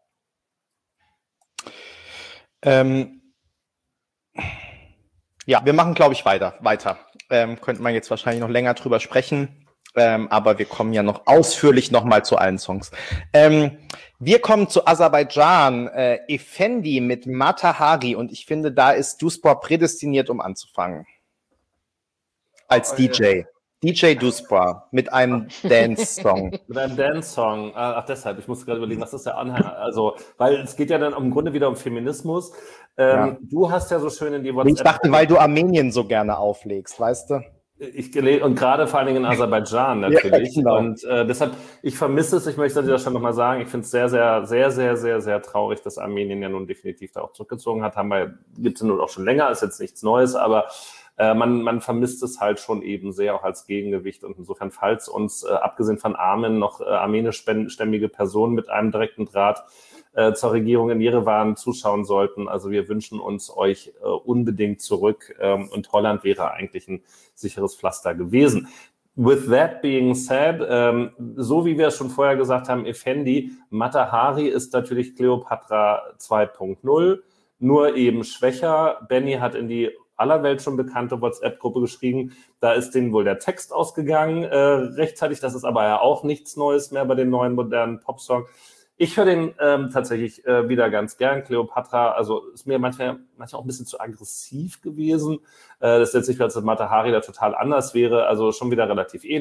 Ja, wir machen, glaube ich, weiter. Könnte man jetzt wahrscheinlich noch länger drüber sprechen, aber wir kommen ja noch ausführlich nochmal zu allen Songs. Wir kommen zu Aserbaidschan, Effendi mit Mata Hari und ich finde, da ist Duspor prädestiniert, um anzufangen. Als DJ. DJ Duspor mit einem Dance-Song. Mit einem Dance-Song. Ach, deshalb. Ich muss gerade überlegen, was ist der Anhang? Also, weil es geht ja dann im Grunde wieder um Feminismus. Du hast ja so schön in die WhatsApp... Ich dachte, weil du Armenien so gerne auflegst, weißt du? Und gerade vor allen Dingen in Aserbaidschan natürlich. Ja, genau. Und deshalb, ich vermisse es, ich möchte das schon nochmal sagen, ich finde es sehr, sehr, sehr, sehr, sehr, sehr traurig, dass Armenien ja nun definitiv da auch zurückgezogen hat. Gibt es nun auch schon länger, ist jetzt nichts Neues, aber man vermisst es halt schon eben sehr, auch als Gegengewicht. Und insofern, falls uns, abgesehen von Armen, noch armenischstämmige Personen mit einem direkten Draht zur Regierung in Jerewan zuschauen sollten. Also wir wünschen uns euch unbedingt zurück und Holland wäre eigentlich ein sicheres Pflaster gewesen. With that being said, so wie wir es schon vorher gesagt haben, Effendi, Mata Hari ist natürlich Kleopatra 2.0, nur eben schwächer. Benny hat in die aller Welt schon bekannte WhatsApp-Gruppe geschrieben, da ist denen wohl der Text ausgegangen rechtzeitig. Das ist aber ja auch nichts Neues mehr bei den neuen modernen Popsong. Ich höre den tatsächlich wieder ganz gern. Kleopatra, also ist mir manchmal auch ein bisschen zu aggressiv gewesen. Das ist jetzt nicht, dass Mata Hari da total anders wäre, also schon wieder relativ ähnlich.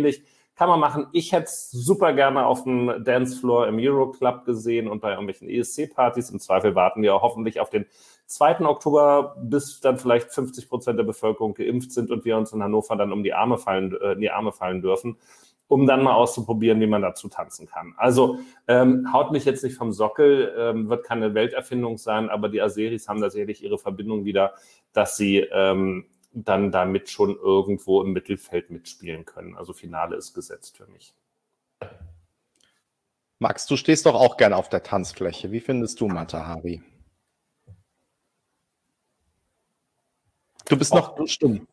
Kann man machen. Ich hätte es super gerne auf dem Dancefloor im Euroclub gesehen und bei irgendwelchen ESC-Partys. Im Zweifel warten wir hoffentlich auf den 2. Oktober, bis dann vielleicht 50% der Bevölkerung geimpft sind und wir uns in Hannover dann in die Arme fallen dürfen, um dann mal auszuprobieren, wie man dazu tanzen kann. Also haut mich jetzt nicht vom Sockel, wird keine Welterfindung sein, aber die Azeris haben tatsächlich ihre Verbindung wieder, dass sie dann damit schon irgendwo im Mittelfeld mitspielen können. Also Finale ist gesetzt für mich. Max, du stehst doch auch gerne auf der Tanzfläche. Wie findest du Mata Hari? Du bist noch stumm.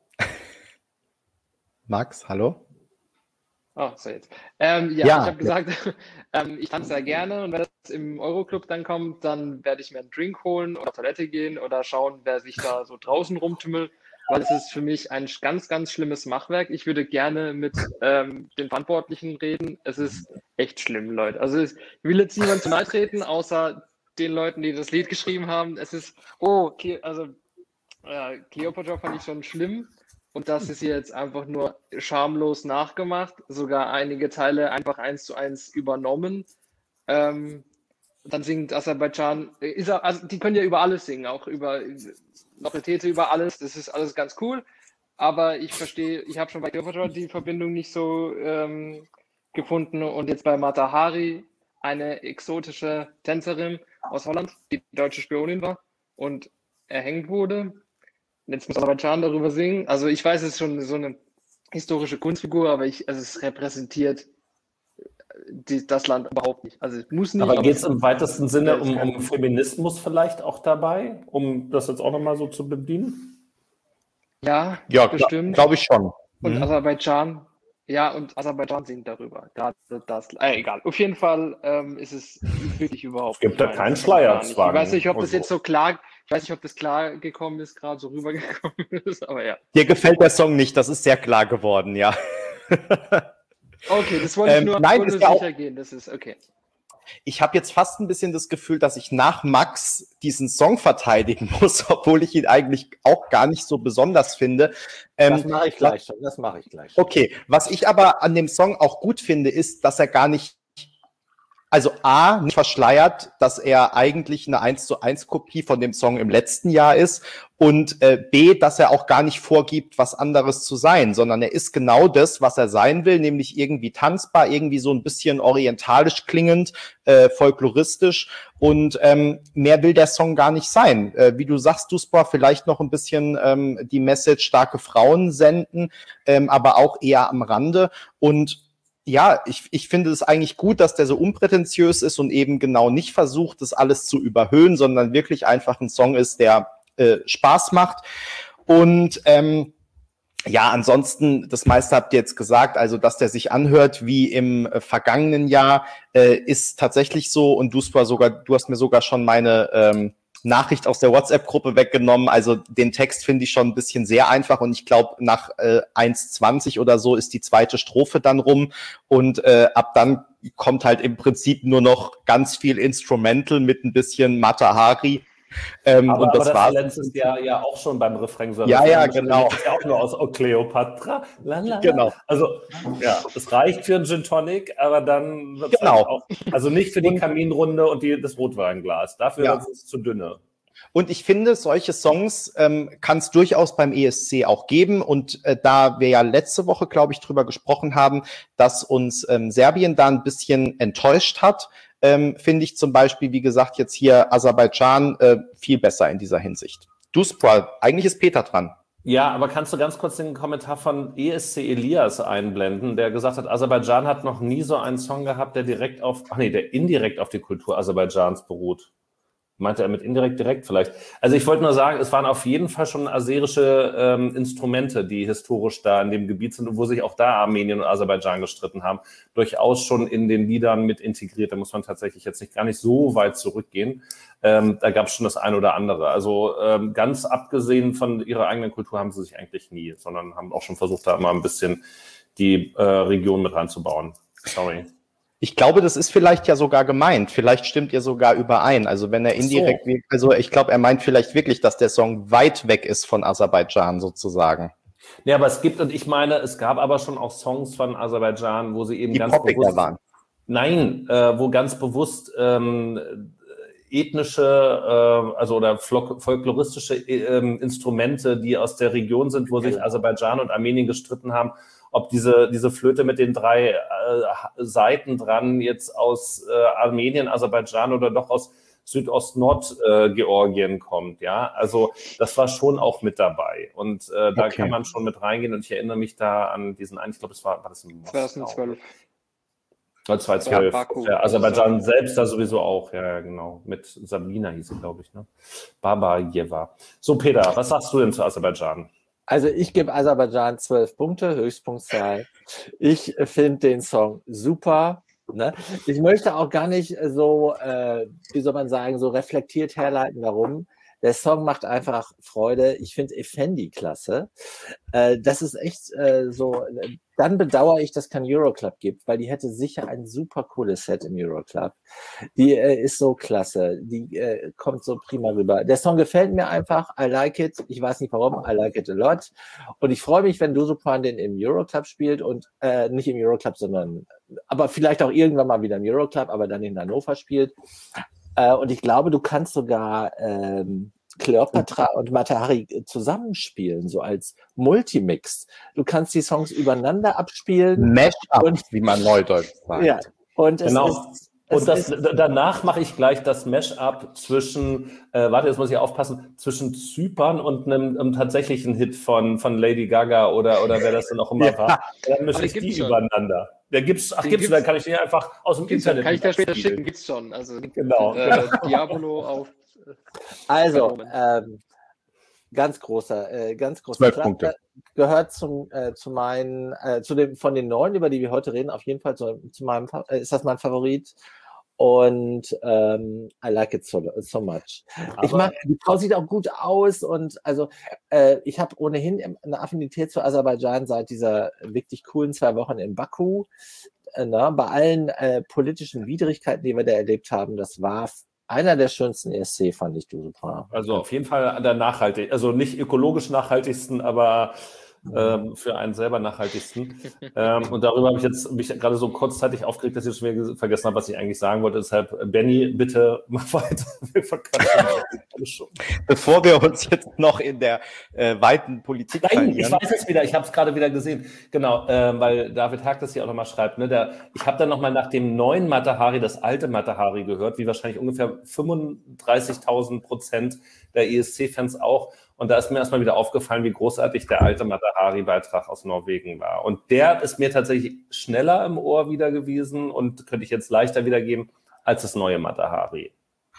Max, hallo? Oh, so jetzt. Ich habe gesagt, ich tanze sehr gerne und wenn das im Euroclub dann kommt, dann werde ich mir einen Drink holen oder auf Toilette gehen oder schauen, wer sich da so draußen rumtümmelt, weil es ist für mich ein ganz, ganz schlimmes Machwerk. Ich würde gerne mit den Verantwortlichen reden. Es ist echt schlimm, Leute. Also ich will jetzt niemand zu nahe treten, außer den Leuten, die das Lied geschrieben haben. Es ist, Cleopatra fand ich schon schlimm. Und das ist jetzt einfach nur schamlos nachgemacht, sogar einige Teile einfach 1:1 übernommen. Dann singt Aserbaidschan, also die können ja über alles singen, auch über Nobilität, über alles, das ist alles ganz cool. Aber ich habe schon bei Cleopatra die Verbindung nicht so gefunden. Und jetzt bei Mata Hari, eine exotische Tänzerin aus Holland, die deutsche Spionin war und erhängt wurde. Jetzt muss Aserbaidschan darüber singen. Also ich weiß, es ist schon so eine historische Kunstfigur, aber es repräsentiert das Land überhaupt nicht. Also es muss nicht. Aber geht es im weitesten Sinne um Feminismus vielleicht auch dabei, um das jetzt auch nochmal so zu bedienen? Ja, bestimmt. Glaube ich schon. Und Aserbaidschan singt darüber. Gerade das. Egal. Auf jeden Fall ist es wirklich überhaupt nicht. Es gibt da keinen Schleierzwang. Ich weiß nicht, ob das jetzt so klar. Ich weiß nicht, ob das klar gekommen ist, gerade so rübergekommen ist, aber ja. Dir gefällt der Song nicht, das ist sehr klar geworden, ja. Okay, das wollte ich nur sicher gehen, das ist okay. Ich habe jetzt fast ein bisschen das Gefühl, dass ich nach Max diesen Song verteidigen muss, obwohl ich ihn eigentlich auch gar nicht so besonders finde. Das mache ich gleich schon, Okay, was ich aber an dem Song auch gut finde, ist, dass er gar nicht, also A, nicht verschleiert, dass er eigentlich eine 1:1 Kopie von dem Song im letzten Jahr ist und B, dass er auch gar nicht vorgibt, was anderes zu sein, sondern er ist genau das, was er sein will, nämlich irgendwie tanzbar, irgendwie so ein bisschen orientalisch klingend, folkloristisch und mehr will der Song gar nicht sein. Wie du sagst, Duspa, vielleicht noch ein bisschen die Message starke Frauen senden, aber auch eher am Rande und ja, ich finde es eigentlich gut, dass der so unprätentiös ist und eben genau nicht versucht, das alles zu überhöhen, sondern wirklich einfach ein Song ist, der Spaß macht. Und ansonsten, das meiste habt ihr jetzt gesagt, also dass der sich anhört wie im vergangenen Jahr, ist tatsächlich so. Und du hast mir sogar schon meine Nachricht aus der WhatsApp-Gruppe weggenommen. Also den Text finde ich schon ein bisschen sehr einfach und ich glaube, nach 1:20 oder so ist die zweite Strophe dann rum und ab dann kommt halt im Prinzip nur noch ganz viel Instrumental mit ein bisschen Mata Hari. Aber das war letztes Jahr ja auch schon beim Refrain. Ja, genau. Das ist ja auch nur aus Cleopatra. Genau. Also, ja, es reicht für einen Gin Tonic, aber dann wird es genau. auch, also nicht für die Kaminrunde und das Rotweinglas. Dafür ist es zu dünne. Und ich finde, solche Songs kann es durchaus beim ESC auch geben. Und da wir ja letzte Woche, glaube ich, drüber gesprochen haben, dass uns Serbien da ein bisschen enttäuscht hat, finde ich zum Beispiel, wie gesagt, jetzt hier Aserbaidschan viel besser in dieser Hinsicht. Duspra, eigentlich ist Peter dran. Ja, aber kannst du ganz kurz den Kommentar von ESC Elias einblenden, der gesagt hat, Aserbaidschan hat noch nie so einen Song gehabt, der indirekt auf die Kultur Aserbaidschans beruht. Meinte er mit indirekt, direkt vielleicht? Also ich wollte nur sagen, es waren auf jeden Fall schon aserische Instrumente, die historisch da in dem Gebiet sind und wo sich auch da Armenien und Aserbaidschan gestritten haben, durchaus schon in den Liedern mit integriert. Da muss man tatsächlich jetzt gar nicht so weit zurückgehen. Da gab es schon das eine oder andere. Also ganz abgesehen von ihrer eigenen Kultur haben sie sich eigentlich nie, sondern haben auch schon versucht, da mal ein bisschen die Region mit reinzubauen. Sorry. Ich glaube, das ist vielleicht ja sogar gemeint. Vielleicht stimmt ihr sogar überein. Also wenn er indirekt, also ich glaube, er meint vielleicht wirklich, dass der Song weit weg ist von Aserbaidschan sozusagen. Ja, aber es gibt, und ich meine, es gab aber schon auch Songs von Aserbaidschan, wo sie eben Die ganz poppiger bewusst waren. Nein, wo ganz bewusst ethnische, also oder folkloristische Instrumente, die aus der Region sind, wo sich Aserbaidschan und Armenien gestritten haben, ob diese Flöte mit den 3 Saiten dran jetzt aus Armenien, Aserbaidschan oder doch aus Südost-Nord-Georgien kommt, ja. Also das war schon auch mit dabei. Und da kann man schon mit reingehen. Und ich erinnere mich da an diesen einen, ich glaube, war das in Moskau? 2012. 2012. Baku. Ja, Aserbaidschan selbst da sowieso auch, ja, genau. Mit Sabina hieß sie, glaube ich, ne? Babayeva. So, Peter, was sagst du denn zu Aserbaidschan? Also ich gebe Aserbaidschan 12 Punkte, Höchstpunktzahl. Ich finde den Song super. Ne? Ich möchte auch gar nicht so, wie soll man sagen, so reflektiert herleiten, warum. Der Song macht einfach Freude. Ich finde Effendi klasse. Das ist echt so. Dann bedauere ich, dass es kein Euroclub gibt, weil die hätte sicher ein super cooles Set im Euroclub. Die ist so klasse. Die kommt so prima rüber. Der Song gefällt mir einfach. I like it. Ich weiß nicht warum. I like it a lot. Und ich freue mich, wenn Dusupan den im Euroclub spielt und nicht im Euroclub, sondern aber vielleicht auch irgendwann mal wieder im Euroclub, aber dann in Hannover spielt. Und ich glaube, du kannst sogar Kleopatra und Mata-Hari zusammenspielen, so als Multimix. Du kannst die Songs übereinander abspielen. Mash-up, wie man neudeutsch sagt. Ja, und Genau. Danach mache ich gleich das Mash-up zwischen, warte, jetzt muss ich aufpassen, zwischen Zypern und einem tatsächlichen Hit von Lady Gaga oder wer das dann auch immer war. Dann mische ich die übereinander. Dann kann ich den einfach aus dem Internet. Kann ich da später schicken, gibt's schon. Also genau. Diabolo auf. Also, ganz großer 12 Punkte. Gehört zu meinen, von den 9, über die wir heute reden, auf jeden Fall zu meinem, ist das mein Favorit. Und I like it so much. Ich mag, die Frau sieht auch gut aus und also ich habe ohnehin eine Affinität zu Aserbaidschan seit dieser wirklich coolen 2 Wochen in Baku. Bei allen politischen Widrigkeiten, die wir da erlebt haben, das war einer der schönsten ESC, fand ich, super. Also auf jeden Fall der nachhaltig, also nicht ökologisch nachhaltigsten, aber für einen selber nachhaltigsten. Und darüber habe ich mich gerade so kurzzeitig aufgeregt, dass ich schon wieder vergessen habe, was ich eigentlich sagen wollte. Deshalb, Benny, bitte mach weiter. Bevor wir uns jetzt noch in der weiten Politik verlieren. Ich weiß es wieder, ich habe es gerade wieder gesehen. Genau, weil David Haag das hier auch nochmal schreibt. Ne? Ich habe dann nochmal nach dem neuen Mata-Hari das alte Mata-Hari gehört, wie wahrscheinlich ungefähr 35.000% der ESC-Fans auch. Und da ist mir erstmal wieder aufgefallen, wie großartig der alte Mata-Hari-Beitrag aus Norwegen war. Und der ist mir tatsächlich schneller im Ohr wieder gewesen und könnte ich jetzt leichter wiedergeben als das neue Mata-Hari.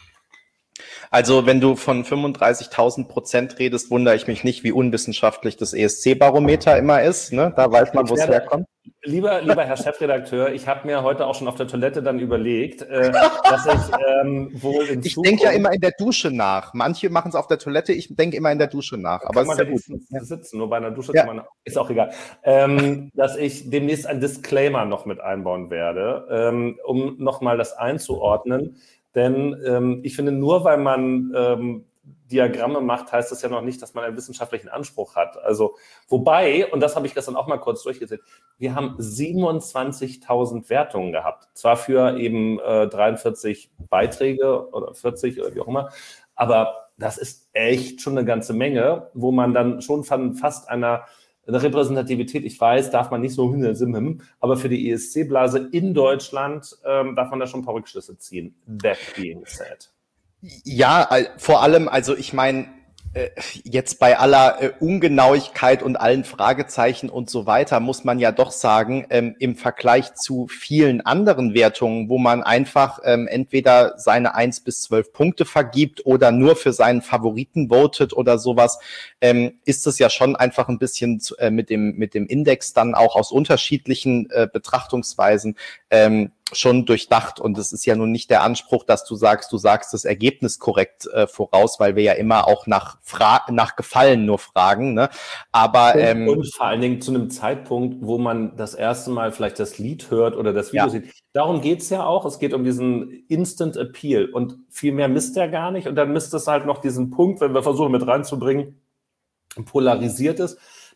Also wenn du von 35.000% redest, wundere ich mich nicht, wie unwissenschaftlich das ESC-Barometer immer ist. Ne? Da weiß man, wo es herkommt. Lieber Herr Chefredakteur, ich habe mir heute auch schon auf der Toilette dann überlegt, dass ich wohl in Zukunft... Ich denke ja immer in der Dusche nach. Manche machen es auf der Toilette, ich denke immer in der Dusche nach. Aber kann man ja sitzen, nur bei einer Dusche kann man... Ist auch egal. Dass ich demnächst ein Disclaimer noch mit einbauen werde, um nochmal das einzuordnen. Denn ich finde, nur weil man Diagramme macht, heißt das ja noch nicht, dass man einen wissenschaftlichen Anspruch hat. Also, wobei, und das habe ich gestern auch mal kurz durchgesehen, wir haben 27.000 Wertungen gehabt. Zwar für eben 43 Beiträge oder 40 oder wie auch immer, aber das ist echt schon eine ganze Menge, wo man dann schon von fast eine Repräsentativität, ich weiß, darf man nicht so hinsimmen, aber für die ESC-Blase in Deutschland darf man da schon ein paar Rückschlüsse ziehen. That being said. Ja, vor allem, also ich meine, jetzt bei aller Ungenauigkeit und allen Fragezeichen und so weiter muss man ja doch sagen, im Vergleich zu vielen anderen Wertungen, wo man einfach entweder seine 1 bis 12 Punkte vergibt oder nur für seinen Favoriten votet oder sowas, ist es ja schon einfach ein bisschen mit dem Index dann auch aus unterschiedlichen Betrachtungsweisen schon durchdacht. Und es ist ja nun nicht der Anspruch, dass du sagst das Ergebnis korrekt voraus, weil wir ja immer auch nach Gefallen nur fragen. Ne? Aber und vor allen Dingen zu einem Zeitpunkt, wo man das erste Mal vielleicht das Lied hört oder das Video sieht. Darum geht's ja auch. Es geht um diesen Instant Appeal. Und viel mehr misst er gar nicht. Und dann misst es halt noch diesen Punkt, wenn wir versuchen mit reinzubringen, polarisiert ist.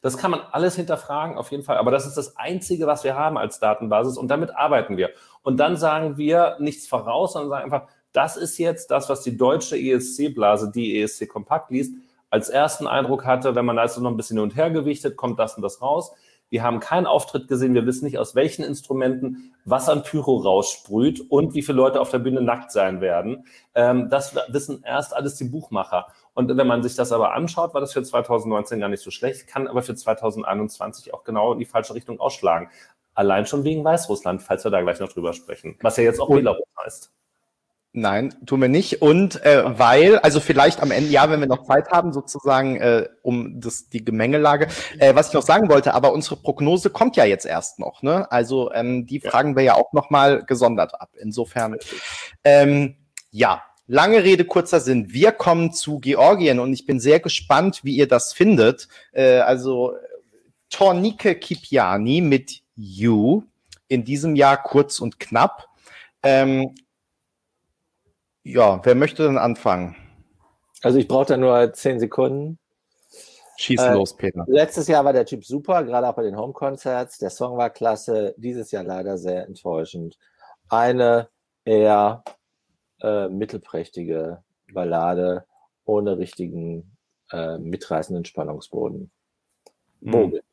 Das kann man alles hinterfragen, auf jeden Fall. Aber das ist das Einzige, was wir haben als Datenbasis und damit arbeiten wir. Und dann sagen wir nichts voraus, sondern sagen einfach, das ist jetzt das, was die deutsche ESC-Blase, die ESC Kompakt liest, als ersten Eindruck hatte. Wenn man da jetzt noch ein bisschen hin und her gewichtet, kommt das und das raus. Wir haben keinen Auftritt gesehen, wir wissen nicht, aus welchen Instrumenten was an Pyro raussprüht und wie viele Leute auf der Bühne nackt sein werden. Das wissen erst alles die Buchmacher. Und wenn man sich das aber anschaut, war das für 2019 gar nicht so schlecht, kann aber für 2021 auch genau in die falsche Richtung ausschlagen. Allein schon wegen Weißrussland, falls wir da gleich noch drüber sprechen. Was ja jetzt auch Belarus heißt. Nein, tun wir nicht. Und weil, also vielleicht am Ende, ja, wenn wir noch Zeit haben, sozusagen, um die Gemengelage. Was ich noch sagen wollte, aber unsere Prognose kommt ja jetzt erst noch, ne? Also die fragen wir ja auch noch mal gesondert ab. Insofern, ja, lange Rede, kurzer Sinn. Wir kommen zu Georgien und ich bin sehr gespannt, wie ihr das findet. Also Tornike Kipiani mit You, in diesem Jahr kurz und knapp. Ja, wer möchte denn anfangen? Also ich brauche da nur 10 Sekunden. Schieß los, Peter. Letztes Jahr war der Typ super, gerade auch bei den Home-Concerts. Der Song war klasse, dieses Jahr leider sehr enttäuschend. Eine eher mittelprächtige Ballade ohne richtigen mitreißenden Spannungsboden. Vogel.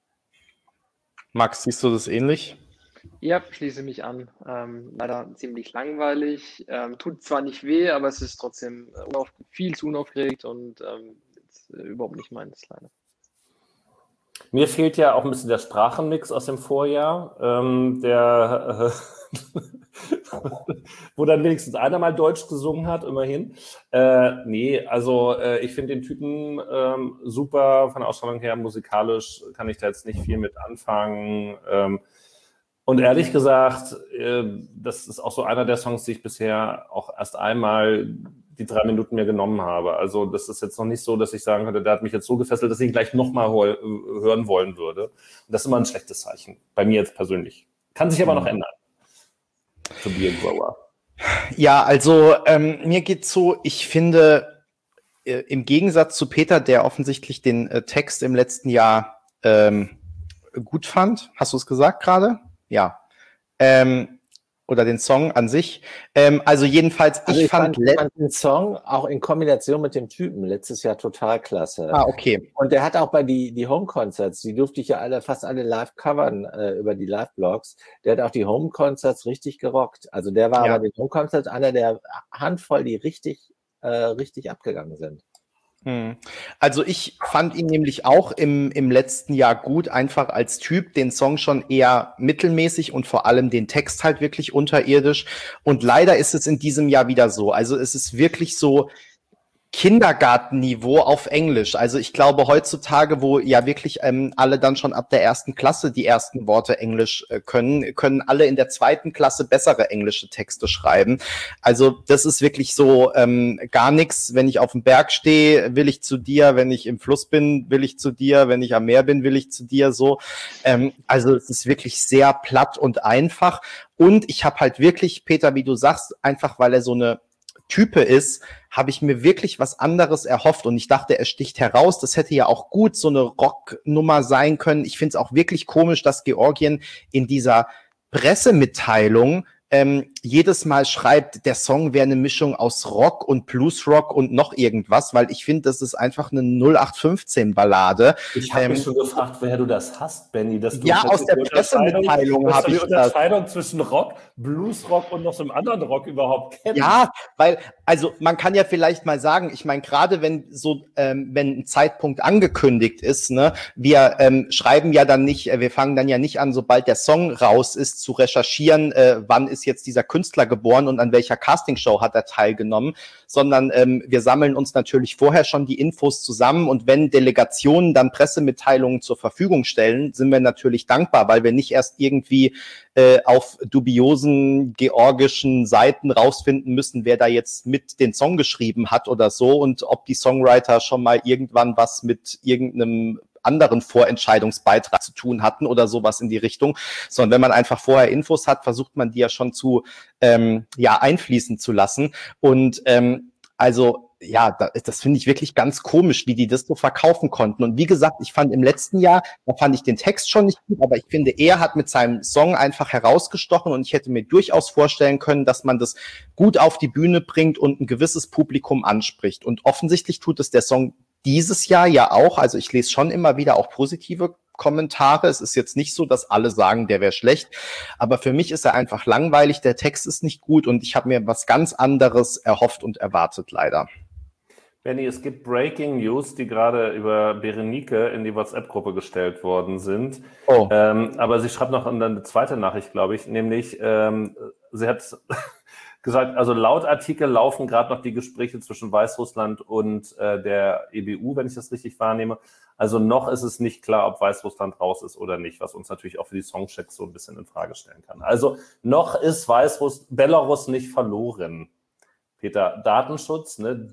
Max, siehst du das ähnlich? Ja, schließe mich an. Leider ziemlich langweilig. Tut zwar nicht weh, aber es ist trotzdem viel zu unaufgeregt und überhaupt nicht meins, leider. Mir fehlt ja auch ein bisschen der Sprachenmix aus dem Vorjahr, wo dann wenigstens einer mal Deutsch gesungen hat, immerhin. Nee, also ich finde den Typen super von der Ausstrahlung her, musikalisch kann ich da jetzt nicht viel mit anfangen. Und ehrlich gesagt, das ist auch so einer der Songs, die ich bisher auch erst einmal die 3 Minuten mir genommen habe. Also das ist jetzt noch nicht so, dass ich sagen könnte, der hat mich jetzt so gefesselt, dass ich ihn gleich nochmal hören wollen würde. Und das ist immer ein schlechtes Zeichen, bei mir jetzt persönlich. Kann sich aber noch ändern. To be a grower. Ja, also mir geht's so, ich finde, im Gegensatz zu Peter, der offensichtlich den Text im letzten Jahr gut fand, hast du es gesagt gerade? Ja. Oder den Song an sich. Also jedenfalls, ich fand den Song auch in Kombination mit dem Typen letztes Jahr total klasse. Ah, okay. Und der hat auch bei die Home-Concerts, die durfte ich ja fast alle live covern über die Live-Blogs. Der hat auch die Home-Concerts richtig gerockt. Also der war bei den Home-Concerts einer der Handvoll, die richtig abgegangen sind. Also ich fand ihn nämlich auch im letzten Jahr gut, einfach als Typ, den Song schon eher mittelmäßig und vor allem den Text halt wirklich unterirdisch. Und leider ist es in diesem Jahr wieder so. Also es ist wirklich so Kindergartenniveau auf Englisch. Also ich glaube heutzutage, wo ja wirklich alle dann schon ab der 1. Klasse die ersten Worte Englisch können alle in der 2. Klasse bessere englische Texte schreiben. Also das ist wirklich so gar nichts. Wenn ich auf dem Berg stehe, will ich zu dir. Wenn ich im Fluss bin, will ich zu dir. Wenn ich am Meer bin, will ich zu dir. So. Also es ist wirklich sehr platt und einfach. Und ich habe halt wirklich, Peter, wie du sagst, einfach weil er so eine Type ist, habe ich mir wirklich was anderes erhofft und ich dachte, er sticht heraus. Das hätte ja auch gut so eine Rocknummer sein können. Ich finde es auch wirklich komisch, dass Georgien in dieser Pressemitteilung jedes Mal schreibt, der Song wäre eine Mischung aus Rock und Bluesrock und noch irgendwas, weil ich finde, das ist einfach eine 0815-Ballade. Ich habe mich schon gefragt, woher du das hast, Benny. Dass du ja, aus der Pressemitteilung habe ich das. Die Unterscheidung zwischen Rock, Bluesrock und noch so einem anderen Rock überhaupt kennst. Ja, weil, also man kann ja vielleicht mal sagen, ich meine, gerade wenn so, wenn ein Zeitpunkt angekündigt ist, ne, wir schreiben ja dann nicht, wir fangen dann ja nicht an, sobald der Song raus ist, zu recherchieren, wann ist jetzt dieser Künstler geboren und an welcher Castingshow hat er teilgenommen, sondern wir sammeln uns natürlich vorher schon die Infos zusammen und wenn Delegationen dann Pressemitteilungen zur Verfügung stellen, sind wir natürlich dankbar, weil wir nicht erst irgendwie auf dubiosen georgischen Seiten rausfinden müssen, wer da jetzt mit den Song geschrieben hat oder so und ob die Songwriter schon mal irgendwann was mit irgendeinem anderen Vorentscheidungsbeitrag zu tun hatten oder sowas in die Richtung, sondern wenn man einfach vorher Infos hat, versucht man die ja schon zu einfließen zu lassen und also das finde ich wirklich ganz komisch, wie die das so verkaufen konnten. Und wie gesagt, ich fand im letzten Jahr, da fand ich den Text schon nicht gut, aber ich finde, er hat mit seinem Song einfach herausgestochen und ich hätte mir durchaus vorstellen können, dass man das gut auf die Bühne bringt und ein gewisses Publikum anspricht. Und offensichtlich tut es der Song dieses Jahr ja auch. Also ich lese schon immer wieder auch positive Kommentare. Es ist jetzt nicht so, dass alle sagen, der wäre schlecht, aber für mich ist er einfach langweilig, der Text ist nicht gut und ich habe mir was ganz anderes erhofft und erwartet, leider. Benni, es gibt Breaking News, die gerade über Berenike in die WhatsApp-Gruppe gestellt worden sind. Oh. Aber sie schreibt noch eine zweite Nachricht, glaube ich, nämlich sie hat gesagt, also laut Artikel laufen gerade noch die Gespräche zwischen Weißrussland und der EBU, wenn ich das richtig wahrnehme. Also noch ist es nicht klar, ob Weißrussland raus ist oder nicht, was uns natürlich auch für die Songchecks so ein bisschen in Frage stellen kann. Also noch ist Belarus nicht verloren. Peter, Datenschutz, ne?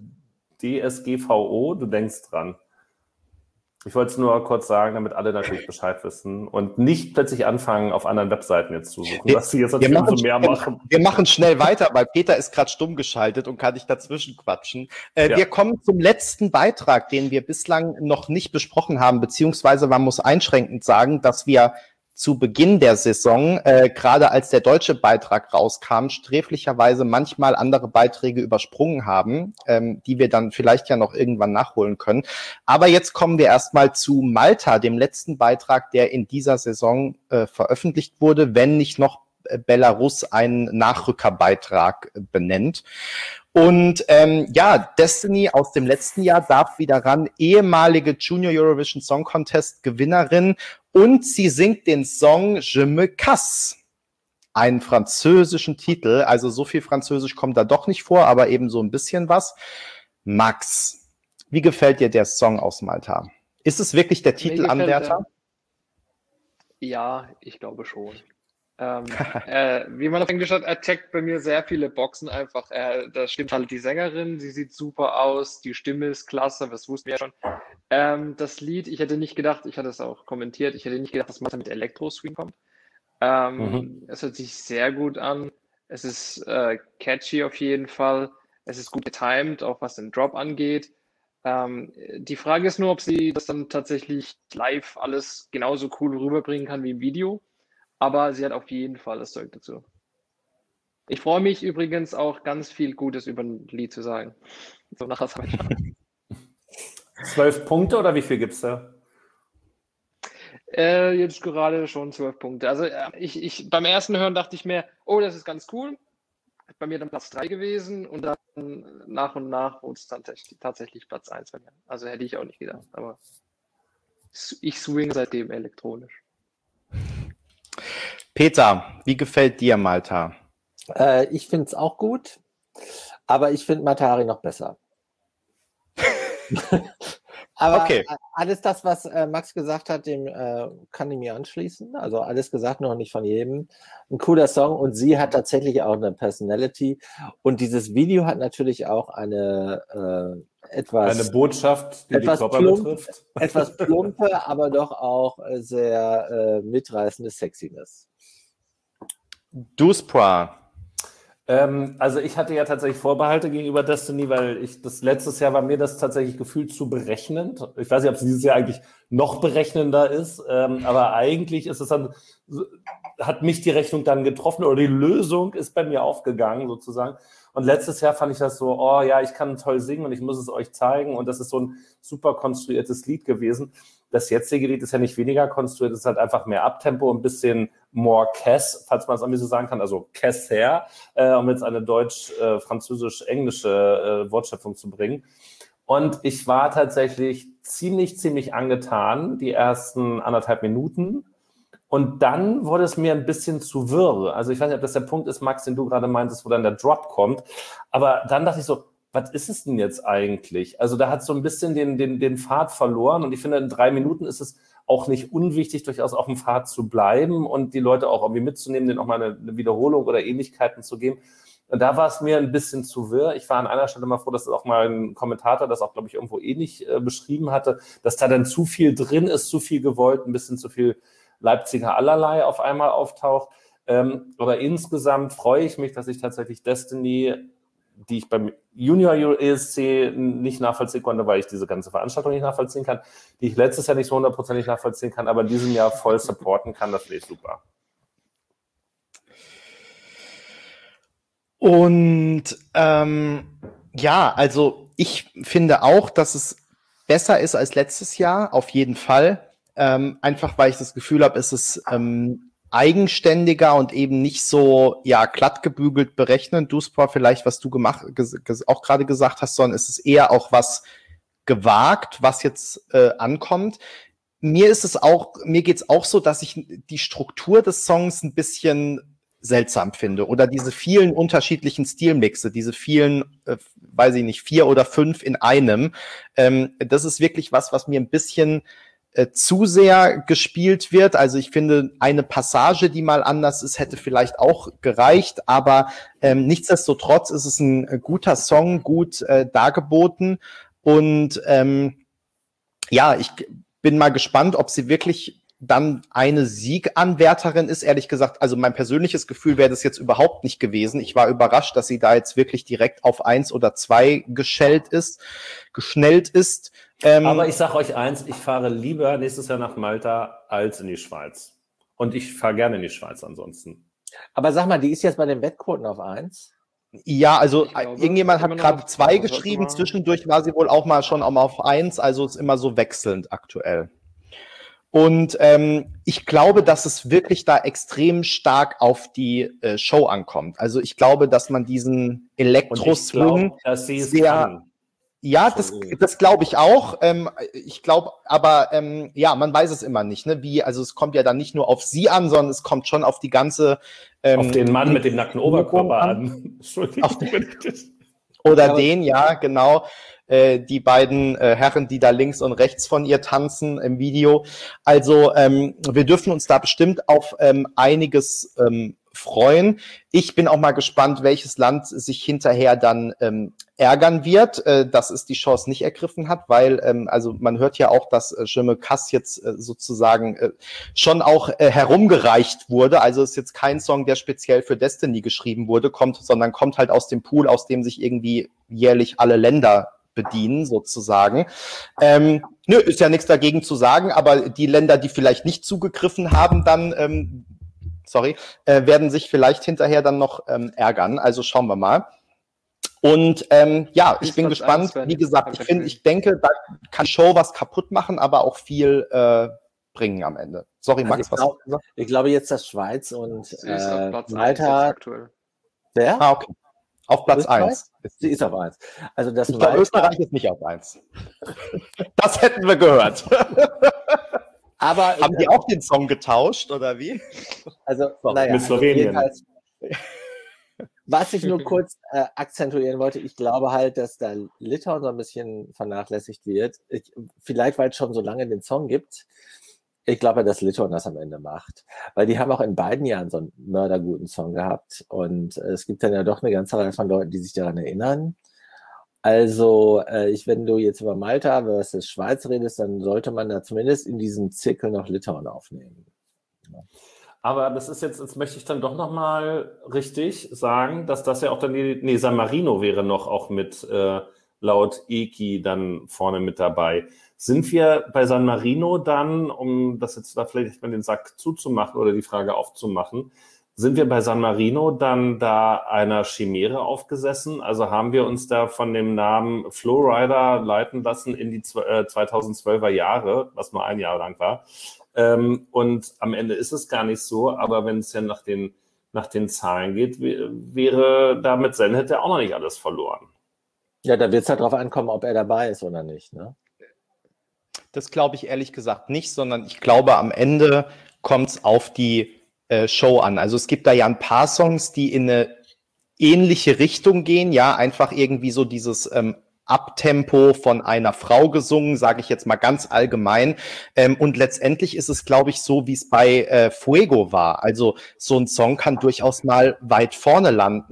DSGVO, du denkst dran. Ich wollte es nur kurz sagen, damit alle natürlich Bescheid wissen und nicht plötzlich anfangen, auf anderen Webseiten jetzt zu suchen, dass sie jetzt natürlich umso mehr machen. Wir machen schnell weiter, weil Peter ist gerade stumm geschaltet und kann nicht dazwischen quatschen. Wir kommen zum letzten Beitrag, den wir bislang noch nicht besprochen haben, beziehungsweise man muss einschränkend sagen, dass wir zu Beginn der Saison, gerade als der deutsche Beitrag rauskam, sträflicherweise manchmal andere Beiträge übersprungen haben, die wir dann vielleicht ja noch irgendwann nachholen können. Aber jetzt kommen wir erstmal zu Malta, dem letzten Beitrag, der in dieser Saison veröffentlicht wurde, wenn nicht noch Belarus einen Nachrückerbeitrag benennt. Und Destiny aus dem letzten Jahr darf wieder ran, ehemalige Junior Eurovision Song Contest Gewinnerin, und sie singt den Song Je me casse, einen französischen Titel, also so viel Französisch kommt da doch nicht vor, aber eben so ein bisschen was. Max, wie gefällt dir der Song aus Malta? Ist es wirklich der Titelanwärter? Ja, ich glaube schon. Wie man auf Englisch hat, er checkt bei mir sehr viele Boxen einfach. Da stimmt halt die Sängerin, sie sieht super aus, die Stimme ist klasse, das wussten wir ja schon. Das Lied, ich hätte nicht gedacht, ich hatte es auch kommentiert, ich hätte nicht gedacht, dass man mit Elektro-Swing kommt. Es hört sich sehr gut an, es ist catchy auf jeden Fall, es ist gut getimed, auch was den Drop angeht. Die Frage ist nur, ob sie das dann tatsächlich live alles genauso cool rüberbringen kann wie im Video. Aber sie hat auf jeden Fall das Zeug dazu. Ich freue mich übrigens auch, ganz viel Gutes über ein Lied zu sagen. So nach Aserbaidschan. 12 Punkte oder wie viel gibt's da? Jetzt gerade schon 12 Punkte. Also ich beim ersten Hören dachte ich mir, oh, das ist ganz cool. Bei mir dann Platz 3 gewesen und dann nach und nach wurde es dann tatsächlich Platz 1 bei mir. Also hätte ich auch nicht gedacht. Aber ich swing seitdem elektronisch. Peter, wie gefällt dir Malta? Ich finde es auch gut, aber ich finde Matari noch besser. Aber okay. Alles das, was Max gesagt hat, dem kann ich mir anschließen. Also alles gesagt, noch nicht von jedem. Ein cooler Song und sie hat tatsächlich auch eine Personality. Und dieses Video hat natürlich auch eine Botschaft, die Körper betrifft. Etwas plumpe, aber doch auch sehr mitreißende Sexiness. Duspra. Also ich hatte ja tatsächlich Vorbehalte gegenüber Destiny, weil das letztes Jahr war mir das tatsächlich gefühlt zu berechnend. Ich weiß nicht, ob es dieses Jahr eigentlich noch berechnender ist, aber eigentlich ist es dann, hat mich die Rechnung dann getroffen oder die Lösung ist bei mir aufgegangen sozusagen. Und letztes Jahr fand ich das so, oh ja, ich kann toll singen und ich muss es euch zeigen und das ist so ein super konstruiertes Lied gewesen. Das jetzige Lied ist ja nicht weniger konstruiert, es ist halt einfach mehr Abtempo, ein bisschen more Cass, falls man es irgendwie so sagen kann, also Casser, um jetzt eine deutsch-französisch-englische Wortschöpfung zu bringen. Und ich war tatsächlich ziemlich angetan, die ersten 1,5 Minuten. Und dann wurde es mir ein bisschen zu wirr. Also ich weiß nicht, ob das der Punkt ist, Max, den du gerade meintest, wo dann der Drop kommt. Aber dann dachte ich so, was ist es denn jetzt eigentlich? Also da hat so ein bisschen den Pfad verloren. Und ich finde, in 3 Minuten ist es auch nicht unwichtig, durchaus auf dem Pfad zu bleiben und die Leute auch irgendwie mitzunehmen, denen auch mal eine Wiederholung oder Ähnlichkeiten zu geben. Und da war es mir ein bisschen zu wirr. Ich war an einer Stelle mal froh, dass auch mal ein Kommentator das auch, glaube ich, irgendwo ähnlich beschrieben hatte, dass da dann zu viel drin ist, zu viel gewollt, ein bisschen zu viel Leipziger allerlei auf einmal auftaucht. Aber insgesamt freue ich mich, dass ich tatsächlich Destiny die ich beim Junior ESC nicht nachvollziehen konnte, weil ich diese ganze Veranstaltung nicht nachvollziehen kann, die ich letztes Jahr nicht so 100% nachvollziehen kann, aber in diesem Jahr voll supporten kann, das finde ich super. Und ja, also ich finde auch, dass es besser ist als letztes Jahr, auf jeden Fall. Einfach weil ich das Gefühl habe, es ist eigenständiger und eben nicht so glatt gebügelt berechnend. Duspor vielleicht, was du auch gerade gesagt hast, sondern es ist eher auch was gewagt, was jetzt ankommt. Mir geht's auch so, dass ich die Struktur des Songs ein bisschen seltsam finde oder diese vielen unterschiedlichen Stilmixe, diese vielen, weiß ich nicht, 4 oder 5 in einem. Das ist wirklich was mir ein bisschen zu sehr gespielt wird. Also ich finde, eine Passage, die mal anders ist, hätte vielleicht auch gereicht, aber nichtsdestotrotz ist es ein guter Song, gut dargeboten und ich bin mal gespannt, ob sie wirklich dann eine Sieganwärterin ist. Ehrlich gesagt, also mein persönliches Gefühl wäre das jetzt überhaupt nicht gewesen. Ich war überrascht, dass sie da jetzt wirklich direkt auf 1 oder 2 geschnellt ist. Aber ich sage euch eins, ich fahre lieber nächstes Jahr nach Malta als in die Schweiz. Und ich fahre gerne in die Schweiz ansonsten. Aber sag mal, die ist jetzt bei den Wettquoten auf 1? Ja, also glaube, irgendjemand hat immer noch gerade auf 2 2 geschrieben, mal. zwischendurch war sie wohl auch mal schon auf 1, also ist immer so wechselnd aktuell. Und ich glaube, dass es wirklich da extrem stark auf die Show ankommt. Also ich glaube, dass man diesen Elektro-Swing dass sie es sehr... kann. Ja, das glaube ich auch. Ich glaube, aber man weiß es immer nicht, ne? Also es kommt ja dann nicht nur auf sie an, sondern es kommt schon auf die ganze auf den Mann mit dem nackten Oberkörper an. Entschuldigung. Oder den, ja, genau. Die beiden Herren, die da links und rechts von ihr tanzen im Video. Also wir dürfen uns da bestimmt auf einiges freuen. Ich bin auch mal gespannt, welches Land sich hinterher dann ärgern wird, dass es die Chance nicht ergriffen hat, weil also man hört ja auch, dass Jimmy Cass jetzt sozusagen schon auch herumgereicht wurde. Also ist jetzt kein Song, der speziell für Destiny geschrieben wurde, sondern kommt halt aus dem Pool, aus dem sich irgendwie jährlich alle Länder bedienen, sozusagen. Ist ja nichts dagegen zu sagen, aber die Länder, die vielleicht nicht zugegriffen haben, dann werden sich vielleicht hinterher dann noch ärgern. Also schauen wir mal. Und ich bin gespannt. Wie gesagt, ich denke, da kann die Show was kaputt machen, aber auch viel bringen am Ende. Sorry, Max, was hast du gesagt? Ich glaube jetzt, dass Schweiz und Sie ist auf Platz 1 Malta aktuell. Wer? Ah, okay. Auf Platz 1. Sie ist auf 1. Also das ich glaube, Österreich ist nicht auf 1. Das hätten wir gehört. Aber haben die auch den Song getauscht, oder wie? Also, mit Slowenien. Was ich nur kurz akzentuieren wollte, ich glaube halt, dass da Litauen so ein bisschen vernachlässigt wird. Vielleicht, weil es schon so lange den Song gibt. Ich glaube, dass Litauen das am Ende macht. Weil die haben auch in beiden Jahren so einen mörderguten Song gehabt. Und es gibt dann ja doch eine ganze Reihe von Leuten, die sich daran erinnern. Also, wenn du jetzt über Malta versus Schweiz redest, dann sollte man da zumindest in diesem Zirkel noch Litauen aufnehmen. Ja. Aber das ist jetzt möchte ich dann doch nochmal richtig sagen, dass das ja auch dann San Marino wäre noch auch mit laut Eki dann vorne mit dabei. Sind wir bei San Marino dann, um das jetzt da vielleicht mal den Sack zuzumachen oder die Frage aufzumachen, sind wir bei San Marino dann da einer Chimäre aufgesessen? Also haben wir uns da von dem Namen Flowrider leiten lassen in die 2012er Jahre, was nur ein Jahr lang war. Und am Ende ist es gar nicht so, aber wenn es ja nach den Zahlen geht, wäre da mit Zen hätte er auch noch nicht alles verloren. Ja, da wird es halt drauf ankommen, ob er dabei ist oder nicht, ne? Das glaube ich ehrlich gesagt nicht, sondern ich glaube, am Ende kommt es auf die Show an. Also es gibt da ja ein paar Songs, die in eine ähnliche Richtung gehen, ja, einfach irgendwie so dieses Abtempo von einer Frau gesungen, sage ich jetzt mal ganz allgemein. Und letztendlich ist es, glaube ich, so, wie es bei Fuego war. Also so ein Song kann durchaus mal weit vorne landen,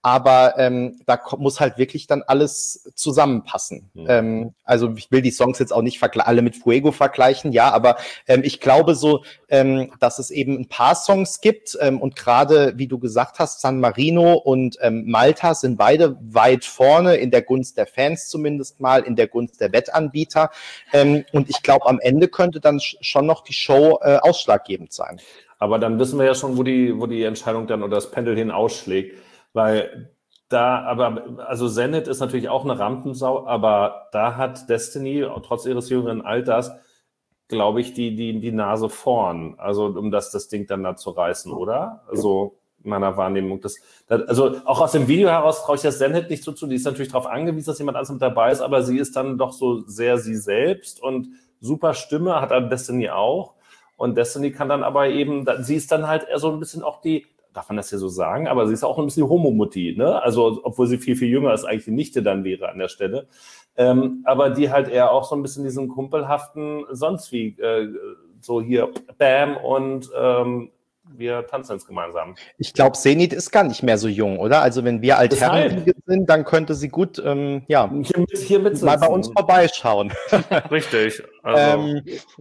aber muss halt wirklich dann alles zusammenpassen. Also ich will die Songs jetzt auch nicht alle mit Fuego vergleichen, ja, aber ich glaube so, dass es eben ein paar Songs gibt und gerade, wie du gesagt hast, San Marino und Malta sind beide weit vorne, in der Gunst der Fans zumindest mal, in der Gunst der Wettanbieter und ich glaube, am Ende könnte dann schon noch die Show ausschlaggebend sein. Aber dann wissen wir ja schon, wo die Entscheidung dann oder das Pendel hin ausschlägt, weil also Zenit ist natürlich auch eine Rampensau, aber da hat Destiny, trotz ihres jüngeren Alters, glaube ich, die Nase vorn, also um das Ding dann da zu reißen, oder? Also meiner Wahrnehmung. Also auch aus dem Video heraus traue ich das Zenit nicht so zu, die ist natürlich darauf angewiesen, dass jemand anderes mit dabei ist, aber sie ist dann doch so sehr sie selbst und super Stimme, hat dann Destiny auch. Und Destiny kann dann aber eben, sie ist dann halt eher so ein bisschen auch darf man das hier so sagen, aber sie ist auch ein bisschen Homo-Mutti, ne? Also, obwohl sie viel, viel jünger ist, eigentlich die Nichte dann wäre an der Stelle. Aber die halt eher auch so ein bisschen diesen kumpelhaften, sonst wie, so hier, Bam und wir tanzen jetzt gemeinsam. Ich glaube, Zenit ist gar nicht mehr so jung, oder? Also, wenn wir Altherrenriege sind, dann könnte sie gut, hier mit mal bei uns vorbeischauen. Richtig. Also.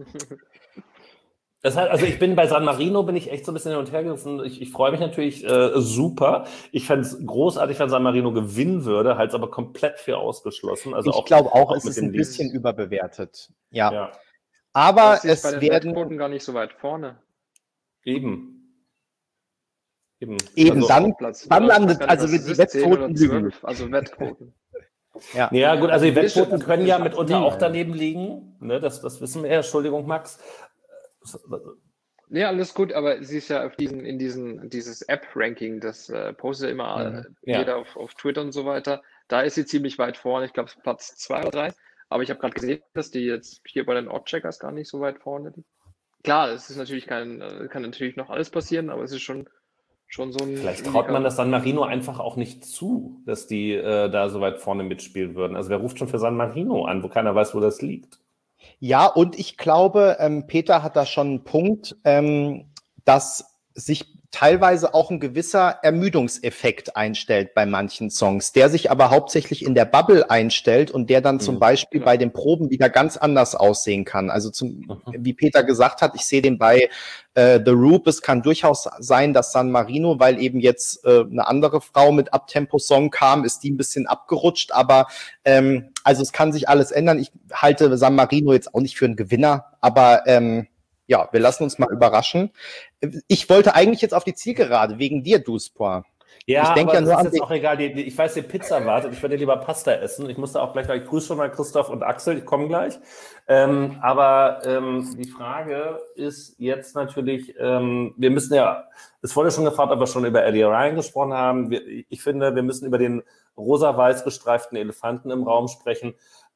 Also ich bin bei San Marino, bin ich echt so ein bisschen hin und her gerissen. Ich freue mich natürlich super. Ich fände es großartig, wenn San Marino gewinnen würde, halte es aber komplett für ausgeschlossen. Also ich glaube auch, es ist ein bisschen überbewertet. Ja. Aber es bei den Wettquoten gar nicht so weit vorne. Eben, also dann landet, also wenn die Wettquoten lügen. Also Wettquoten. Ja, gut, also die Wettquoten können ja mitunter auch daneben liegen. Ne, das wissen wir ja. Entschuldigung, Max. Ja, alles gut, aber sie ist ja in dieses App-Ranking, das postet ja immer jeder auf Twitter und so weiter. Da ist sie ziemlich weit vorne, ich glaube Platz 2 oder 3. Aber ich habe gerade gesehen, dass die jetzt hier bei den Oddcheckers gar nicht so weit vorne liegt. Klar, es ist natürlich kann natürlich noch alles passieren, aber es ist schon so ein. Vielleicht traut man das San Marino einfach auch nicht zu, dass die da so weit vorne mitspielen würden. Also wer ruft schon für San Marino an, wo keiner weiß, wo das liegt? Ja, und ich glaube, Peter hat da schon einen Punkt, dass sich teilweise auch ein gewisser Ermüdungseffekt einstellt bei manchen Songs, der sich aber hauptsächlich in der Bubble einstellt und der dann zum Beispiel bei den Proben wieder ganz anders aussehen kann. Also wie Peter gesagt hat, ich sehe den bei The Roop. Es kann durchaus sein, dass San Marino, weil eben jetzt eine andere Frau mit Abtempo-Song kam, ist die ein bisschen abgerutscht, aber also es kann sich alles ändern. Ich halte San Marino jetzt auch nicht für einen Gewinner, aber ja, wir lassen uns mal überraschen. Ich wollte eigentlich jetzt auf die Zielgerade, wegen dir, Duspoir. Ja, ich denke aber ja nur das ist jetzt auch egal. Ich weiß, die Pizza wartet. Ich würde lieber Pasta essen. Ich musste auch gleich, ich grüße schon mal Christoph und Axel. Ich komme gleich. Aber die Frage ist jetzt natürlich, wir müssen ja, es wurde schon gefragt, ob wir schon über Eddie Ryan gesprochen haben. Ich finde, wir müssen über den rosa-weiß gestreiften Elefanten im Raum sprechen.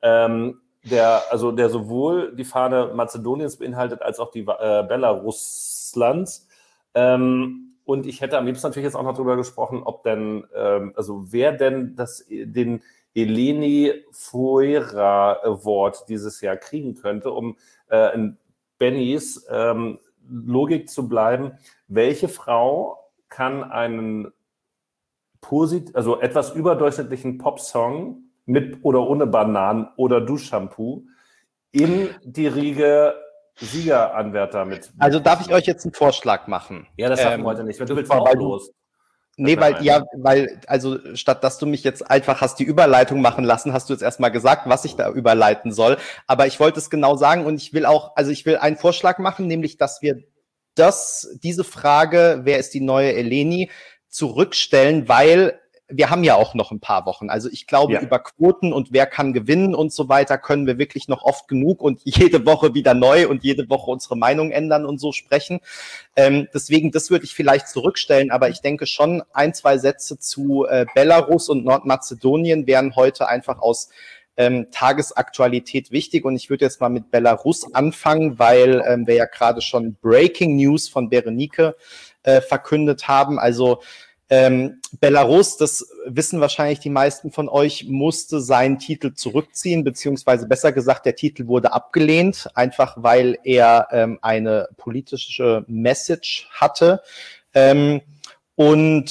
Der sowohl die Fahne Mazedoniens beinhaltet, als auch die Belaruslands. Und ich hätte am liebsten natürlich jetzt auch noch darüber gesprochen, ob denn, wer denn den Eleni Fuera Award dieses Jahr kriegen könnte, um in Bennys Logik zu bleiben. Welche Frau kann einen etwas überdurchschnittlichen Popsong mit oder ohne Bananen oder Duschshampoo in die Riege Siegeranwärter mit? Also darf ich euch jetzt einen Vorschlag machen? Ja, das schaffen wir heute nicht. Du willst auch los. Nee, also statt dass du mich jetzt einfach hast die Überleitung machen lassen, hast du jetzt erstmal gesagt, was ich da überleiten soll. Aber ich wollte es genau sagen und ich will einen Vorschlag machen, nämlich, dass wir diese Frage, wer ist die neue Eleni, zurückstellen, weil wir haben ja auch noch ein paar Wochen. Also ich glaube, über Quoten und wer kann gewinnen und so weiter können wir wirklich noch oft genug und jede Woche wieder neu und jede Woche unsere Meinung ändern und so sprechen. Deswegen, das würde ich vielleicht zurückstellen, aber ich denke schon, 1, 2 Sätze zu Belarus und Nordmazedonien wären heute einfach aus Tagesaktualität wichtig. Und ich würde jetzt mal mit Belarus anfangen, weil wir ja gerade schon Breaking News von Berenike verkündet haben. Also Belarus, das wissen wahrscheinlich die meisten von euch, musste seinen Titel zurückziehen, beziehungsweise besser gesagt, der Titel wurde abgelehnt, einfach weil er eine politische Message hatte. Und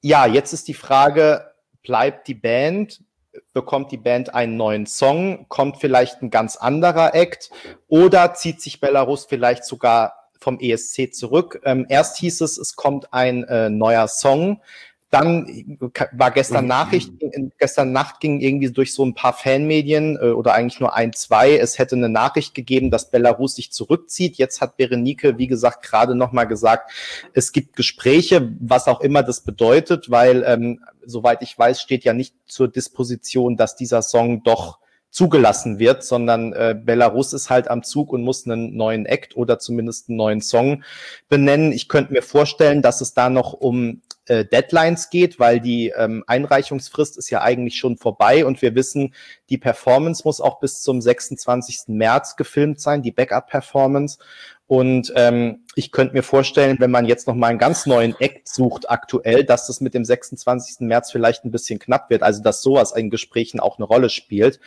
ja, jetzt ist die Frage, bleibt die Band? Bekommt die Band einen neuen Song? Kommt vielleicht ein ganz anderer Act? Oder zieht sich Belarus vielleicht sogar vom ESC zurück? Erst hieß es, es kommt ein neuer Song. Dann war gestern Nacht ging irgendwie durch so ein paar Fanmedien oder eigentlich nur 1, 2, es hätte eine Nachricht gegeben, dass Belarus sich zurückzieht. Jetzt hat Berenike, wie gesagt, gerade nochmal gesagt, es gibt Gespräche, was auch immer das bedeutet, weil, soweit ich weiß, steht ja nicht zur Disposition, dass dieser Song doch zugelassen wird, sondern Belarus ist halt am Zug und muss einen neuen Act oder zumindest einen neuen Song benennen. Ich könnte mir vorstellen, dass es da noch um Deadlines geht, weil die Einreichungsfrist ist ja eigentlich schon vorbei und wir wissen, die Performance muss auch bis zum 26. März gefilmt sein, die Backup-Performance. Und ich könnte mir vorstellen, wenn man jetzt noch mal einen ganz neuen Act sucht aktuell, dass das mit dem 26. März vielleicht ein bisschen knapp wird, also dass sowas in Gesprächen auch eine Rolle spielt.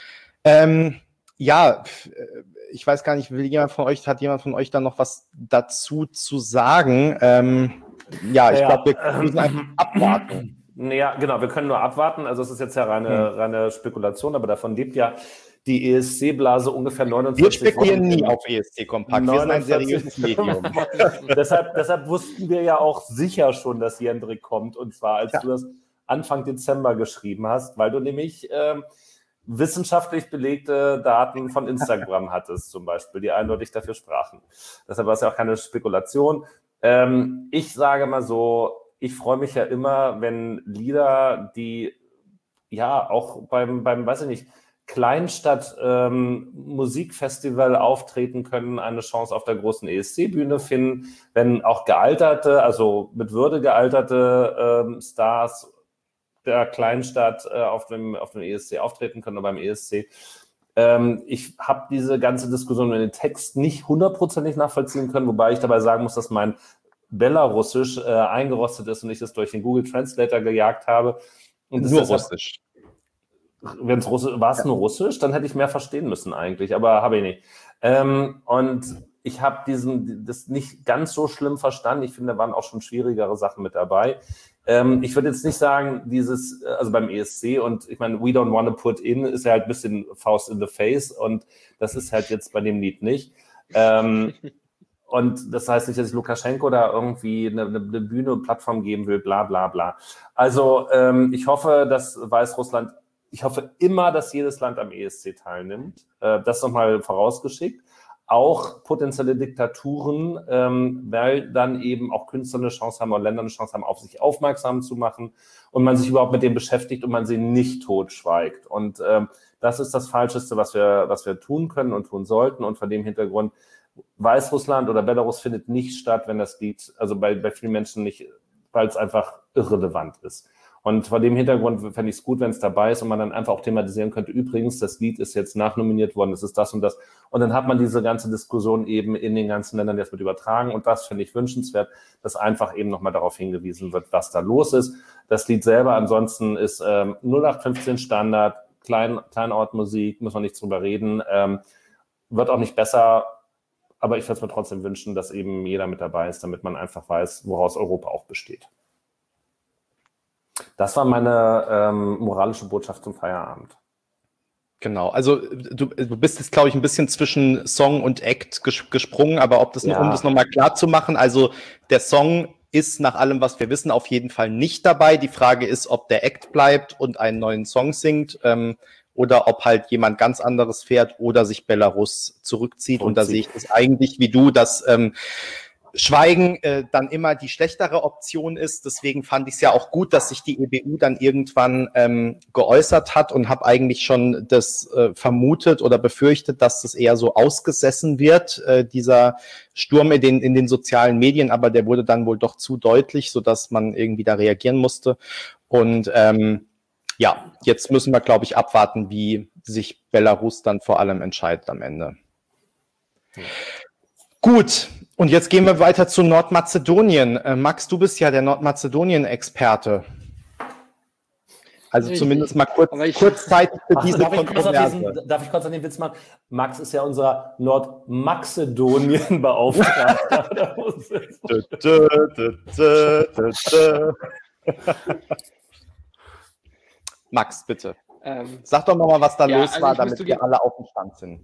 Ja, ich weiß gar nicht, hat jemand von euch da noch was dazu zu sagen? Ja, ich glaube, wir müssen einfach abwarten. Ja, genau, wir können nur abwarten. Also es ist jetzt ja reine Spekulation, aber davon lebt ja die ESC-Blase ungefähr 49 Wir spekulieren nie auf ESC-Kompakt. Wir sind ein seriöses Medium. deshalb wussten wir ja auch sicher schon, dass Jendrik kommt. Und zwar, als du das Anfang Dezember geschrieben hast, weil du nämlich wissenschaftlich belegte Daten von Instagram hattest, zum Beispiel, die eindeutig dafür sprachen. Deshalb war es ja auch keine Spekulation. Ich sage mal so, ich freue mich ja immer, wenn Lieder, die ja auch beim weiß ich nicht, Kleinstadt Musikfestival auftreten können, eine Chance auf der großen ESC-Bühne finden, wenn auch gealterte, also mit Würde gealterte Stars der Kleinstadt auf dem ESC auftreten können oder beim ESC. Ich habe diese ganze Diskussion mit dem Text nicht 100% nachvollziehen können, wobei ich dabei sagen muss, dass mein Belarussisch eingerostet ist und ich das durch den Google Translator gejagt habe. Und nur Russisch. War es nur Russisch? Dann hätte ich mehr verstehen müssen eigentlich, aber habe ich nicht. Und ich habe das nicht ganz so schlimm verstanden. Ich finde, da waren auch schon schwierigere Sachen mit dabei. Ich würde jetzt nicht sagen, also beim ESC und ich meine, We Don't Wanna Put In ist ja halt ein bisschen Faust in the Face und das ist halt jetzt bei dem Lied nicht. Und das heißt nicht, dass ich Lukaschenko da irgendwie eine Bühne und Plattform geben will, bla bla bla. Also ich hoffe, dass Weißrussland, ich hoffe immer, dass jedes Land am ESC teilnimmt. Das nochmal vorausgeschickt. Auch potenzielle Diktaturen, weil dann eben auch Künstler eine Chance haben oder Länder eine Chance haben, auf sich aufmerksam zu machen und man sich überhaupt mit dem beschäftigt und man sie nicht totschweigt. Und das ist das Falscheste, was wir tun können und tun sollten. Und vor dem Hintergrund, Weißrussland oder Belarus findet nicht statt, wenn das Lied, also bei vielen Menschen nicht, weil es einfach irrelevant ist. Und vor dem Hintergrund fände ich es gut, wenn es dabei ist und man dann einfach auch thematisieren könnte, übrigens, das Lied ist jetzt nachnominiert worden, es ist das und das. Und dann hat man diese ganze Diskussion eben in den ganzen Ländern jetzt mit übertragen. Und das finde ich wünschenswert, dass einfach eben nochmal darauf hingewiesen wird, was da los ist. Das Lied selber ansonsten ist 0815 Standard, Kleinortmusik, muss man nicht drüber reden, wird auch nicht besser. Aber ich würde es mir trotzdem wünschen, dass eben jeder mit dabei ist, damit man einfach weiß, woraus Europa auch besteht. Das war meine moralische Botschaft zum Feierabend. Genau, also du bist jetzt, glaube ich, ein bisschen zwischen Song und Act gesprungen, aber um das nochmal klar zu machen, also der Song ist nach allem, was wir wissen, auf jeden Fall nicht dabei. Die Frage ist, ob der Act bleibt und einen neuen Song singt oder ob halt jemand ganz anderes fährt oder sich Belarus zurückzieht. Und da sehe ich es eigentlich wie du, dass Schweigen dann immer die schlechtere Option ist. Deswegen fand ich es ja auch gut, dass sich die EBU dann irgendwann geäußert hat und habe eigentlich schon das vermutet oder befürchtet, dass das eher so ausgesessen wird, dieser Sturm in den sozialen Medien. Aber der wurde dann wohl doch zu deutlich, sodass man irgendwie da reagieren musste. Und ja, jetzt müssen wir, glaube ich, abwarten, wie sich Belarus dann vor allem entscheidet am Ende. Ja. Gut, und jetzt gehen wir weiter zu Nordmazedonien. Max, du bist ja der Nordmazedonien-Experte. Also zumindest mal kurzzeitig für diese Kontroverse. Darf ich kurz an den Witz machen? Max ist ja unser Nordmazedonien-Beauftragter. Max, bitte. Ähm, Sag doch nochmal, was da Ja, los also war, ich muss damit zugeben- wir alle auf dem Stand sind.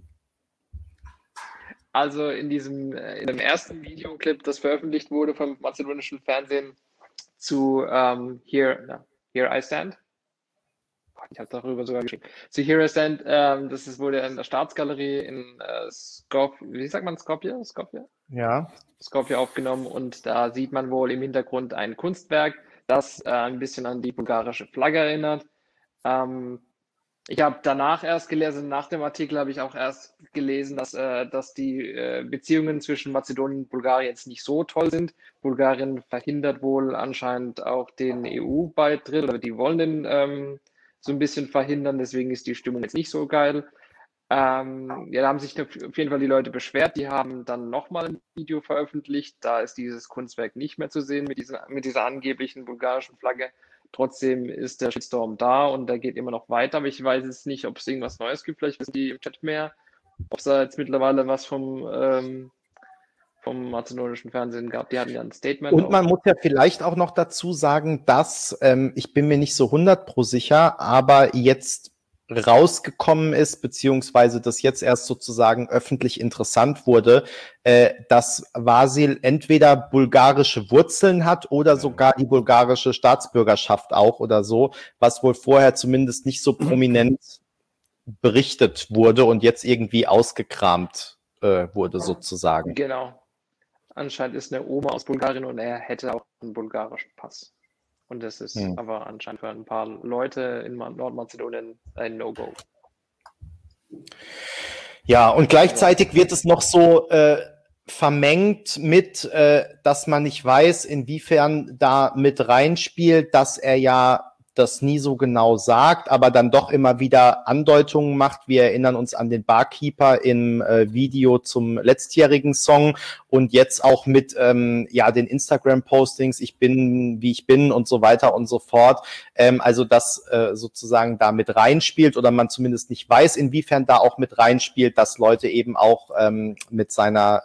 Also in dem ersten Videoclip, das veröffentlicht wurde vom mazedonischen Fernsehen zu Here I Stand. Ich habe darüber sogar geschrieben. Zu Here I Stand, wurde in der Staatsgalerie in Skopje, wie sagt man Skopje? Ja. Skopje aufgenommen, und da sieht man wohl im Hintergrund ein Kunstwerk, das ein bisschen an die bulgarische Flagge erinnert. Ich habe danach erst gelesen, nach dem Artikel habe ich auch erst gelesen, dass die Beziehungen zwischen Mazedonien und Bulgarien jetzt nicht so toll sind. Bulgarien verhindert wohl anscheinend auch den EU-Beitritt, oder die wollen den so ein bisschen verhindern, deswegen ist die Stimmung jetzt nicht so geil. Ja, da haben sich auf jeden Fall die Leute beschwert, die haben dann nochmal ein Video veröffentlicht, da ist dieses Kunstwerk nicht mehr zu sehen mit dieser angeblichen bulgarischen Flagge. Trotzdem ist der Shitstorm da und der geht immer noch weiter, aber ich weiß jetzt nicht, ob es irgendwas Neues gibt, vielleicht wissen die im Chat mehr, ob es da jetzt mittlerweile was vom mazedonischen Fernsehen gab. Die hatten ja ein Statement. Und man muss ja vielleicht auch noch dazu sagen, dass, ich bin mir nicht so 100% sicher, aber jetzt rausgekommen ist, beziehungsweise das jetzt erst sozusagen öffentlich interessant wurde, dass Vasil entweder bulgarische Wurzeln hat oder sogar die bulgarische Staatsbürgerschaft auch oder so, was wohl vorher zumindest nicht so prominent berichtet wurde und jetzt irgendwie ausgekramt wurde sozusagen. Genau. Anscheinend ist eine Oma aus Bulgarien und er hätte auch einen bulgarischen Pass. Und das ist aber anscheinend für ein paar Leute in Nordmazedonien ein No-Go. Ja, und gleichzeitig wird es noch so vermengt mit, dass man nicht weiß, inwiefern da mit reinspielt, dass er ja das nie so genau sagt, aber dann doch immer wieder Andeutungen macht. Wir erinnern uns an den Barkeeper im Video zum letztjährigen Song und jetzt auch mit den Instagram-Postings, ich bin, wie ich bin und so weiter und so fort. Also das sozusagen da mit reinspielt oder man zumindest nicht weiß, inwiefern da auch mit reinspielt, dass Leute eben auch mit seiner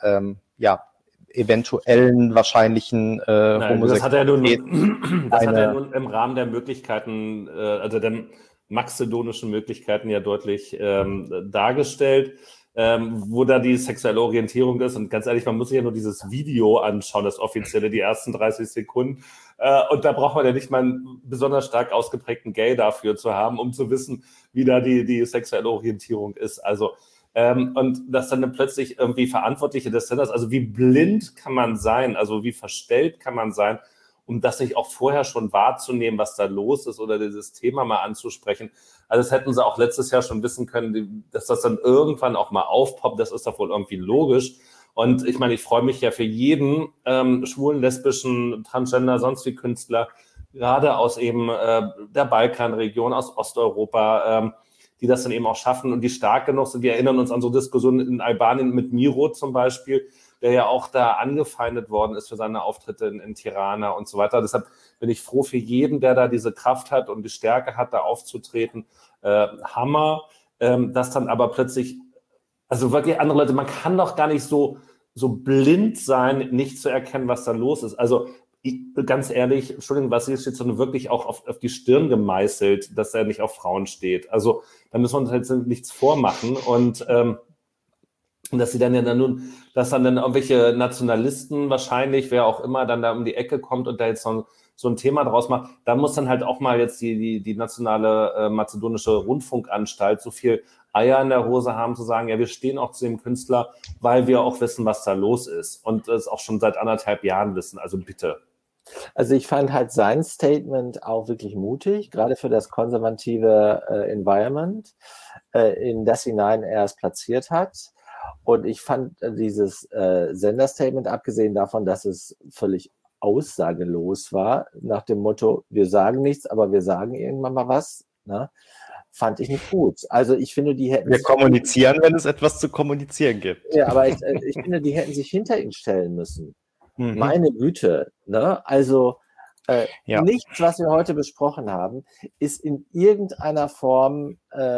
eventuellen wahrscheinlichen das hat er Homosexualität. hat er nun im Rahmen der Möglichkeiten, also der mazedonischen Möglichkeiten ja deutlich dargestellt, wo da die sexuelle Orientierung ist. Und ganz ehrlich, man muss sich ja nur dieses Video anschauen, das offizielle, die ersten 30 Sekunden. Und da braucht man ja nicht mal einen besonders stark ausgeprägten Gay dafür zu haben, um zu wissen, wie da die sexuelle Orientierung ist. Also und dass dann plötzlich irgendwie Verantwortliche des Senders, also wie blind kann man sein, also wie verstellt kann man sein, um das nicht auch vorher schon wahrzunehmen, was da los ist oder dieses Thema mal anzusprechen. Also das hätten sie auch letztes Jahr schon wissen können, dass das dann irgendwann auch mal aufpoppt, das ist doch wohl irgendwie logisch. Und ich meine, ich freue mich ja für jeden schwulen, lesbischen, Transgender, sonst wie Künstler, gerade aus eben der Balkanregion, aus Osteuropa, die das dann eben auch schaffen und die stark genug sind. Wir erinnern uns an so Diskussionen in Albanien mit Miro zum Beispiel, der ja auch da angefeindet worden ist für seine Auftritte in Tirana und so weiter. Deshalb bin ich froh für jeden, der da diese Kraft hat und die Stärke hat, da aufzutreten. Hammer. Dass dann aber plötzlich, also wirklich andere Leute, man kann doch gar nicht so blind sein, nicht zu erkennen, was da los ist. Also ganz ehrlich, Entschuldigung, Vasil steht so wirklich auch auf die Stirn gemeißelt, dass er nicht auf Frauen steht. Also da müssen wir uns halt nichts vormachen und dass sie dann dass dann irgendwelche Nationalisten wahrscheinlich, wer auch immer, dann da um die Ecke kommt und da jetzt so ein Thema draus macht, da muss dann halt auch mal jetzt die nationale mazedonische Rundfunkanstalt so viel Eier in der Hose haben, zu sagen, ja, wir stehen auch zu dem Künstler, weil wir auch wissen, was da los ist und das auch schon seit 1,5 Jahren wissen. Also bitte. Also ich fand halt sein Statement auch wirklich mutig, gerade für das konservative Environment, in das hinein er es platziert hat. Und ich fand dieses Senderstatement, abgesehen davon, dass es völlig aussagelos war, nach dem Motto, wir sagen nichts, aber wir sagen irgendwann mal was, ne? Fand ich nicht gut. Also ich finde, die hätten... Wir kommunizieren, wenn es etwas zu kommunizieren gibt. Ja, aber ich finde, die hätten sich hinter ihn stellen müssen. Meine Güte, ne? Also nichts, was wir heute besprochen haben, ist in irgendeiner Form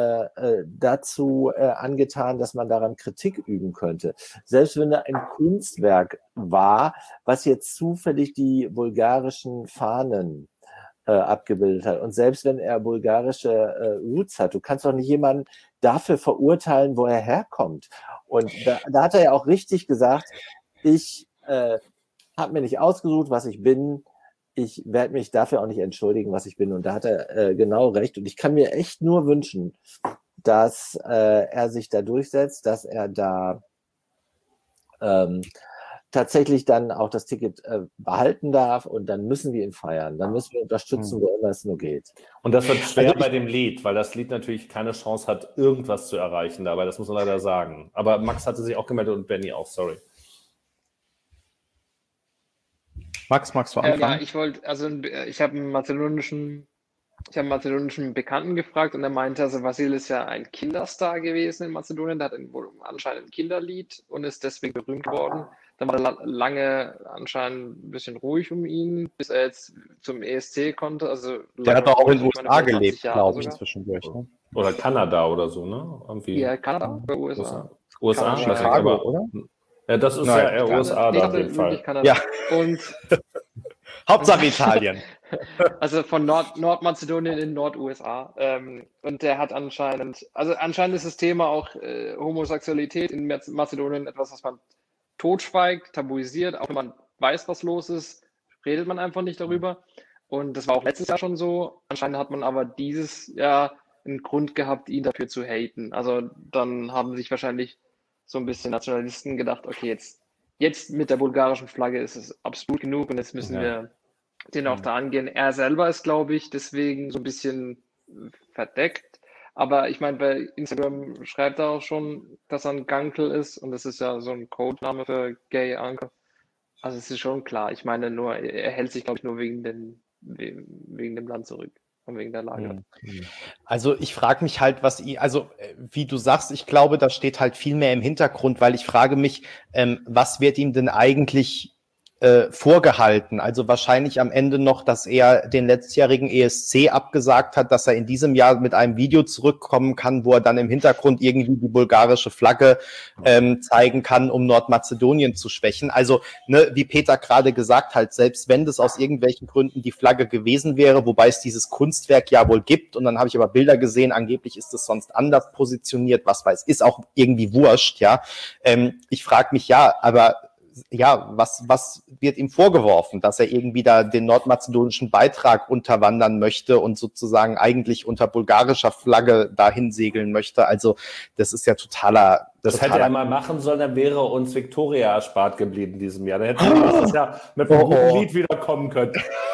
dazu angetan, dass man daran Kritik üben könnte. Selbst wenn da ein Kunstwerk war, was jetzt zufällig die bulgarischen Fahnen abgebildet hat. Und selbst wenn er bulgarische Roots hat, du kannst doch nicht jemanden dafür verurteilen, wo er herkommt. Und da hat er ja auch richtig gesagt, ich habe mir nicht ausgesucht, was ich bin. Ich werde mich dafür auch nicht entschuldigen, was ich bin. Und da hat er genau recht. Und ich kann mir echt nur wünschen, dass er sich da durchsetzt, dass er da tatsächlich dann auch das Ticket behalten darf und dann müssen wir ihn feiern. Dann müssen wir unterstützen, wo immer es nur geht. Und das wird schwer bei dem Lied, weil das Lied natürlich keine Chance hat, irgendwas zu erreichen dabei. Das muss man leider sagen. Aber Max hatte sich auch gemeldet und Benny auch, sorry. Max, magst du anfangen? Ja, ich habe einen mazedonischen Bekannten gefragt und er meinte, also Vasil ist ja ein Kinderstar gewesen in Mazedonien, der hat wohl anscheinend ein Kinderlied und ist deswegen berühmt geworden. Dann war er lange anscheinend ein bisschen ruhig um ihn, bis er jetzt zum ESC konnte. Also der hat auch in den USA meine, gelebt, glaube ich, sogar. zwischendurch. Ne? Oder Kanada oder so, ne? Irgendwie. Ja, Kanada oder USA. USA, Kanada, Chicago, aber, oder? Ja, das ist Nein, ja eher USA da auf jeden Fall. Kanada. Ja. Und Hauptsache Italien. also von Nordmazedonien in Nord-USA. Und der hat anscheinend ist das Thema auch Homosexualität in Mazedonien etwas, was man totschweigt, tabuisiert, auch wenn man weiß, was los ist, redet man einfach nicht darüber. Und das war auch letztes Jahr schon so. Anscheinend hat man aber dieses Jahr einen Grund gehabt, ihn dafür zu haten. Also dann haben sich wahrscheinlich so ein bisschen Nationalisten gedacht, okay, jetzt mit der bulgarischen Flagge ist es absolut genug und jetzt müssen wir den auch da angehen. Er selber ist, glaube ich, deswegen so ein bisschen verdeckt. Aber ich meine, bei Instagram schreibt er auch schon, dass er ein Gankel ist und das ist ja so ein Codename für Gay Uncle. Also es ist schon klar. Ich meine nur, er hält sich, glaube ich, nur wegen dem Land zurück und wegen der Lage. Also ich frage mich halt, wie du sagst, ich glaube, da steht halt viel mehr im Hintergrund, weil ich frage mich, was wird ihm denn eigentlich vorgehalten? Also wahrscheinlich am Ende noch, dass er den letztjährigen ESC abgesagt hat, dass er in diesem Jahr mit einem Video zurückkommen kann, wo er dann im Hintergrund irgendwie die bulgarische Flagge zeigen kann, um Nordmazedonien zu schwächen. Also, ne, wie Peter gerade gesagt hat, selbst wenn das aus irgendwelchen Gründen die Flagge gewesen wäre, wobei es dieses Kunstwerk ja wohl gibt, und dann habe ich aber Bilder gesehen, angeblich ist es sonst anders positioniert, was weiß, ist auch irgendwie wurscht, ja. Ich frage mich, was wird ihm vorgeworfen, dass er irgendwie da den nordmazedonischen Beitrag unterwandern möchte und sozusagen eigentlich unter bulgarischer Flagge dahin segeln möchte? Also das ist ja totaler... Das hätte er mal machen sollen, dann wäre uns Victoria erspart geblieben in diesem Jahr. Dann hätte er nächstes Jahr mit einem guten Lied wiederkommen können.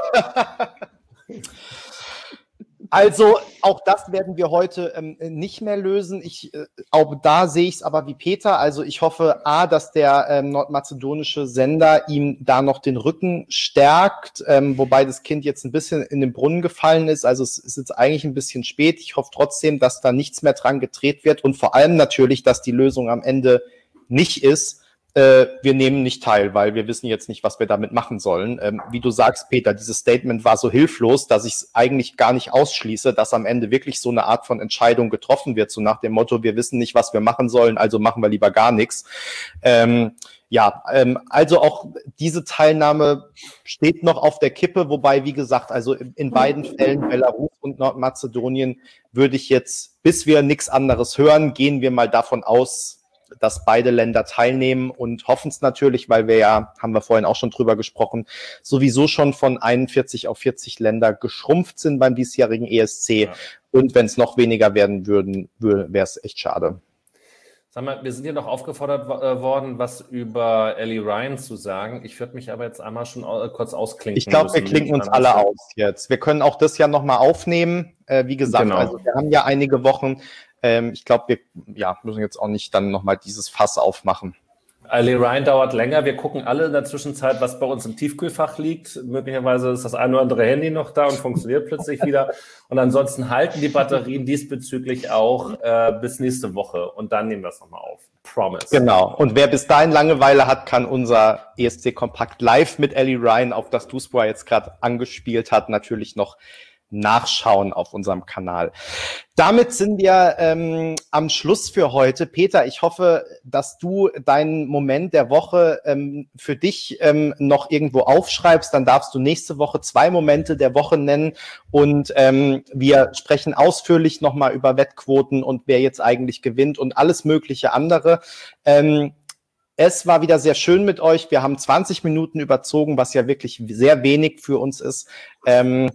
Also auch das werden wir heute nicht mehr lösen. Auch da sehe ich es aber wie Peter. Also ich hoffe, dass der nordmazedonische Sender ihm da noch den Rücken stärkt, wobei das Kind jetzt ein bisschen in den Brunnen gefallen ist. Also es ist jetzt eigentlich ein bisschen spät. Ich hoffe trotzdem, dass da nichts mehr dran gedreht wird und vor allem natürlich, dass die Lösung am Ende nicht ist, wir nehmen nicht teil, weil wir wissen jetzt nicht, was wir damit machen sollen. Wie du sagst, Peter, dieses Statement war so hilflos, dass ich es eigentlich gar nicht ausschließe, dass am Ende wirklich so eine Art von Entscheidung getroffen wird, so nach dem Motto, wir wissen nicht, was wir machen sollen, also machen wir lieber gar nichts. Also auch diese Teilnahme steht noch auf der Kippe, wobei, wie gesagt, also in beiden Fällen, Belarus und Nordmazedonien, würde ich jetzt, bis wir nichts anderes hören, gehen wir mal davon aus, dass beide Länder teilnehmen und hoffen es natürlich, weil wir ja, haben wir vorhin auch schon drüber gesprochen, sowieso schon von 41 auf 40 Länder geschrumpft sind beim diesjährigen ESC. Ja. Und wenn es noch weniger werden würden, wäre es echt schade. Sag mal, wir sind hier noch aufgefordert worden, was über Ellie Ryan zu sagen. Ich würde mich aber jetzt einmal schon kurz ausklinken. Ich glaube, wir klinken uns alle aus jetzt. Wir können auch das ja nochmal aufnehmen. Wie gesagt, genau. Also wir haben ja einige Wochen. Ich glaube, wir müssen jetzt auch nicht dann nochmal dieses Fass aufmachen. Ellie Ryan dauert länger. Wir gucken alle in der Zwischenzeit, was bei uns im Tiefkühlfach liegt. Möglicherweise ist das ein oder andere Handy noch da und funktioniert plötzlich wieder. Und ansonsten halten die Batterien diesbezüglich auch bis nächste Woche. Und dann nehmen wir es nochmal auf. Promise. Genau. Und wer bis dahin Langeweile hat, kann unser ESC Kompakt live mit Ellie Ryan, auf das Duspor jetzt gerade angespielt hat, natürlich noch nachschauen auf unserem Kanal. Damit sind wir am Schluss für heute. Peter, ich hoffe, dass du deinen Moment der Woche für dich noch irgendwo aufschreibst. Dann darfst du nächste Woche 2 Momente der Woche nennen und wir sprechen ausführlich nochmal über Wettquoten und wer jetzt eigentlich gewinnt und alles mögliche andere. Es war wieder sehr schön mit euch. Wir haben 20 Minuten überzogen, was ja wirklich sehr wenig für uns ist. Nur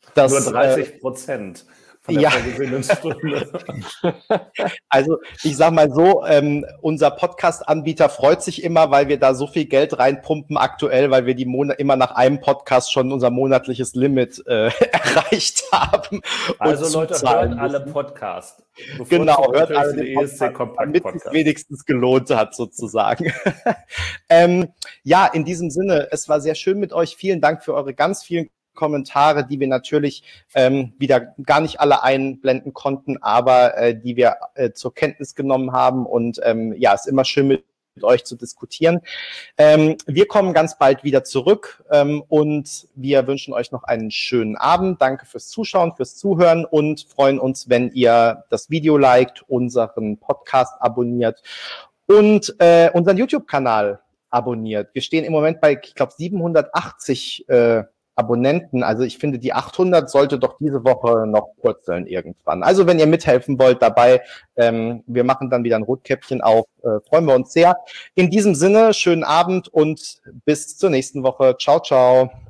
30% von der vorgesehenen Stunde. Also ich sag mal so, unser Podcast-Anbieter freut sich immer, weil wir da so viel Geld reinpumpen aktuell, weil wir immer nach einem Podcast schon unser monatliches Limit erreicht haben. Also Leute, hört alle Podcasts. Genau, hört alle den Podcast, damit es wenigstens gelohnt hat sozusagen. Ja, in diesem Sinne, es war sehr schön mit euch. Vielen Dank für eure ganz vielen Kommentare, die wir natürlich wieder gar nicht alle einblenden konnten, aber die wir zur Kenntnis genommen haben und ja, ist immer schön mit euch zu diskutieren. Wir kommen ganz bald wieder zurück und wir wünschen euch noch einen schönen Abend. Danke fürs Zuschauen, fürs Zuhören und freuen uns, wenn ihr das Video liked, unseren Podcast abonniert und unseren YouTube-Kanal abonniert. Wir stehen im Moment bei, ich glaube, 780 Abonnenten. Also ich finde, die 800 sollte doch diese Woche noch purzeln irgendwann. Also wenn ihr mithelfen wollt dabei, wir machen dann wieder ein Rotkäppchen auf, freuen wir uns sehr. In diesem Sinne, schönen Abend und bis zur nächsten Woche. Ciao, ciao.